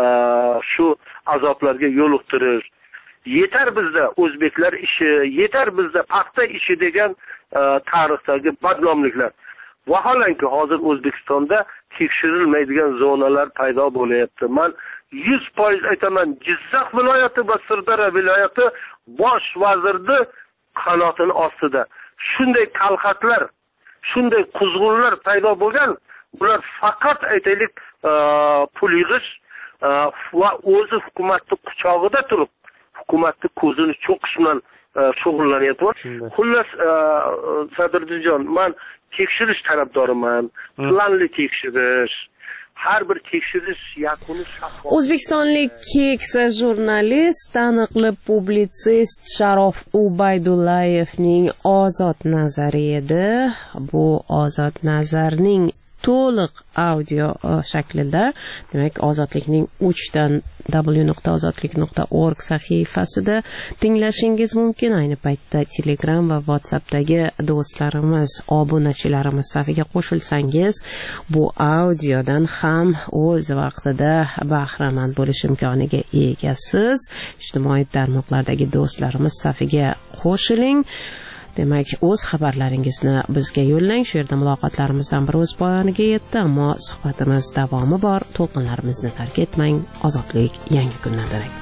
shu azoblarga yo'liqtirish? Yetar bizda o'zbeklar ishi, yetar bizda paxta ishi degan tarixdagi badnomliklar. vaholanki hozir O'zbekistonda tekshirilmaydigan zonalar paydo bo'layapti. Men yuz foiz aytaman, Jizzax viloyati va Sirdaryo viloyati bosh vazirni qanotini ostida shunday talqatlar, shunday quzg'unlar paydo bo'lgan. Bular faqat aytaylik pul yig'ish va o'zi hukumatning quchog'ida turib, hukumatning ko'zini cho'qish bilan shug'ullanyapti. Xullas, Sadriddinjon, men tekshirish tarafdoriman. Planli tekshirish, har bir tekshirish yakuni shaffof. O'zbekistonlik keksa jurnalist, taniqli publitsist Sharof Ubaydullayevning ozod nazari edi. Bu ozod nazarning to'liq audio shaklida, demak, ozodlikning uch dan w nuqta ozodlik nuqta org sahifasida tinglashingiz mumkin. Ayni paytda Telegram va WhatsAppdagi do'stlarimiz, obunachilarimiz safiga qo'shilsangiz, bu audiodan ham o'z vaqtida bahramand bo'lish imkoniga egasiz. Ijtimoiy tarmoqlardagi do'stlarimiz safiga qo'shiling. Demak, o'z xabarlaringizni bizga yo'llang. Shu yerda muloqotlarimizdan biri o'z poyoniga yetdi, ammo suhbatimiz davomi bor. To'lqinlarimizni tark etmang. Ozodlik yangi kundan darak.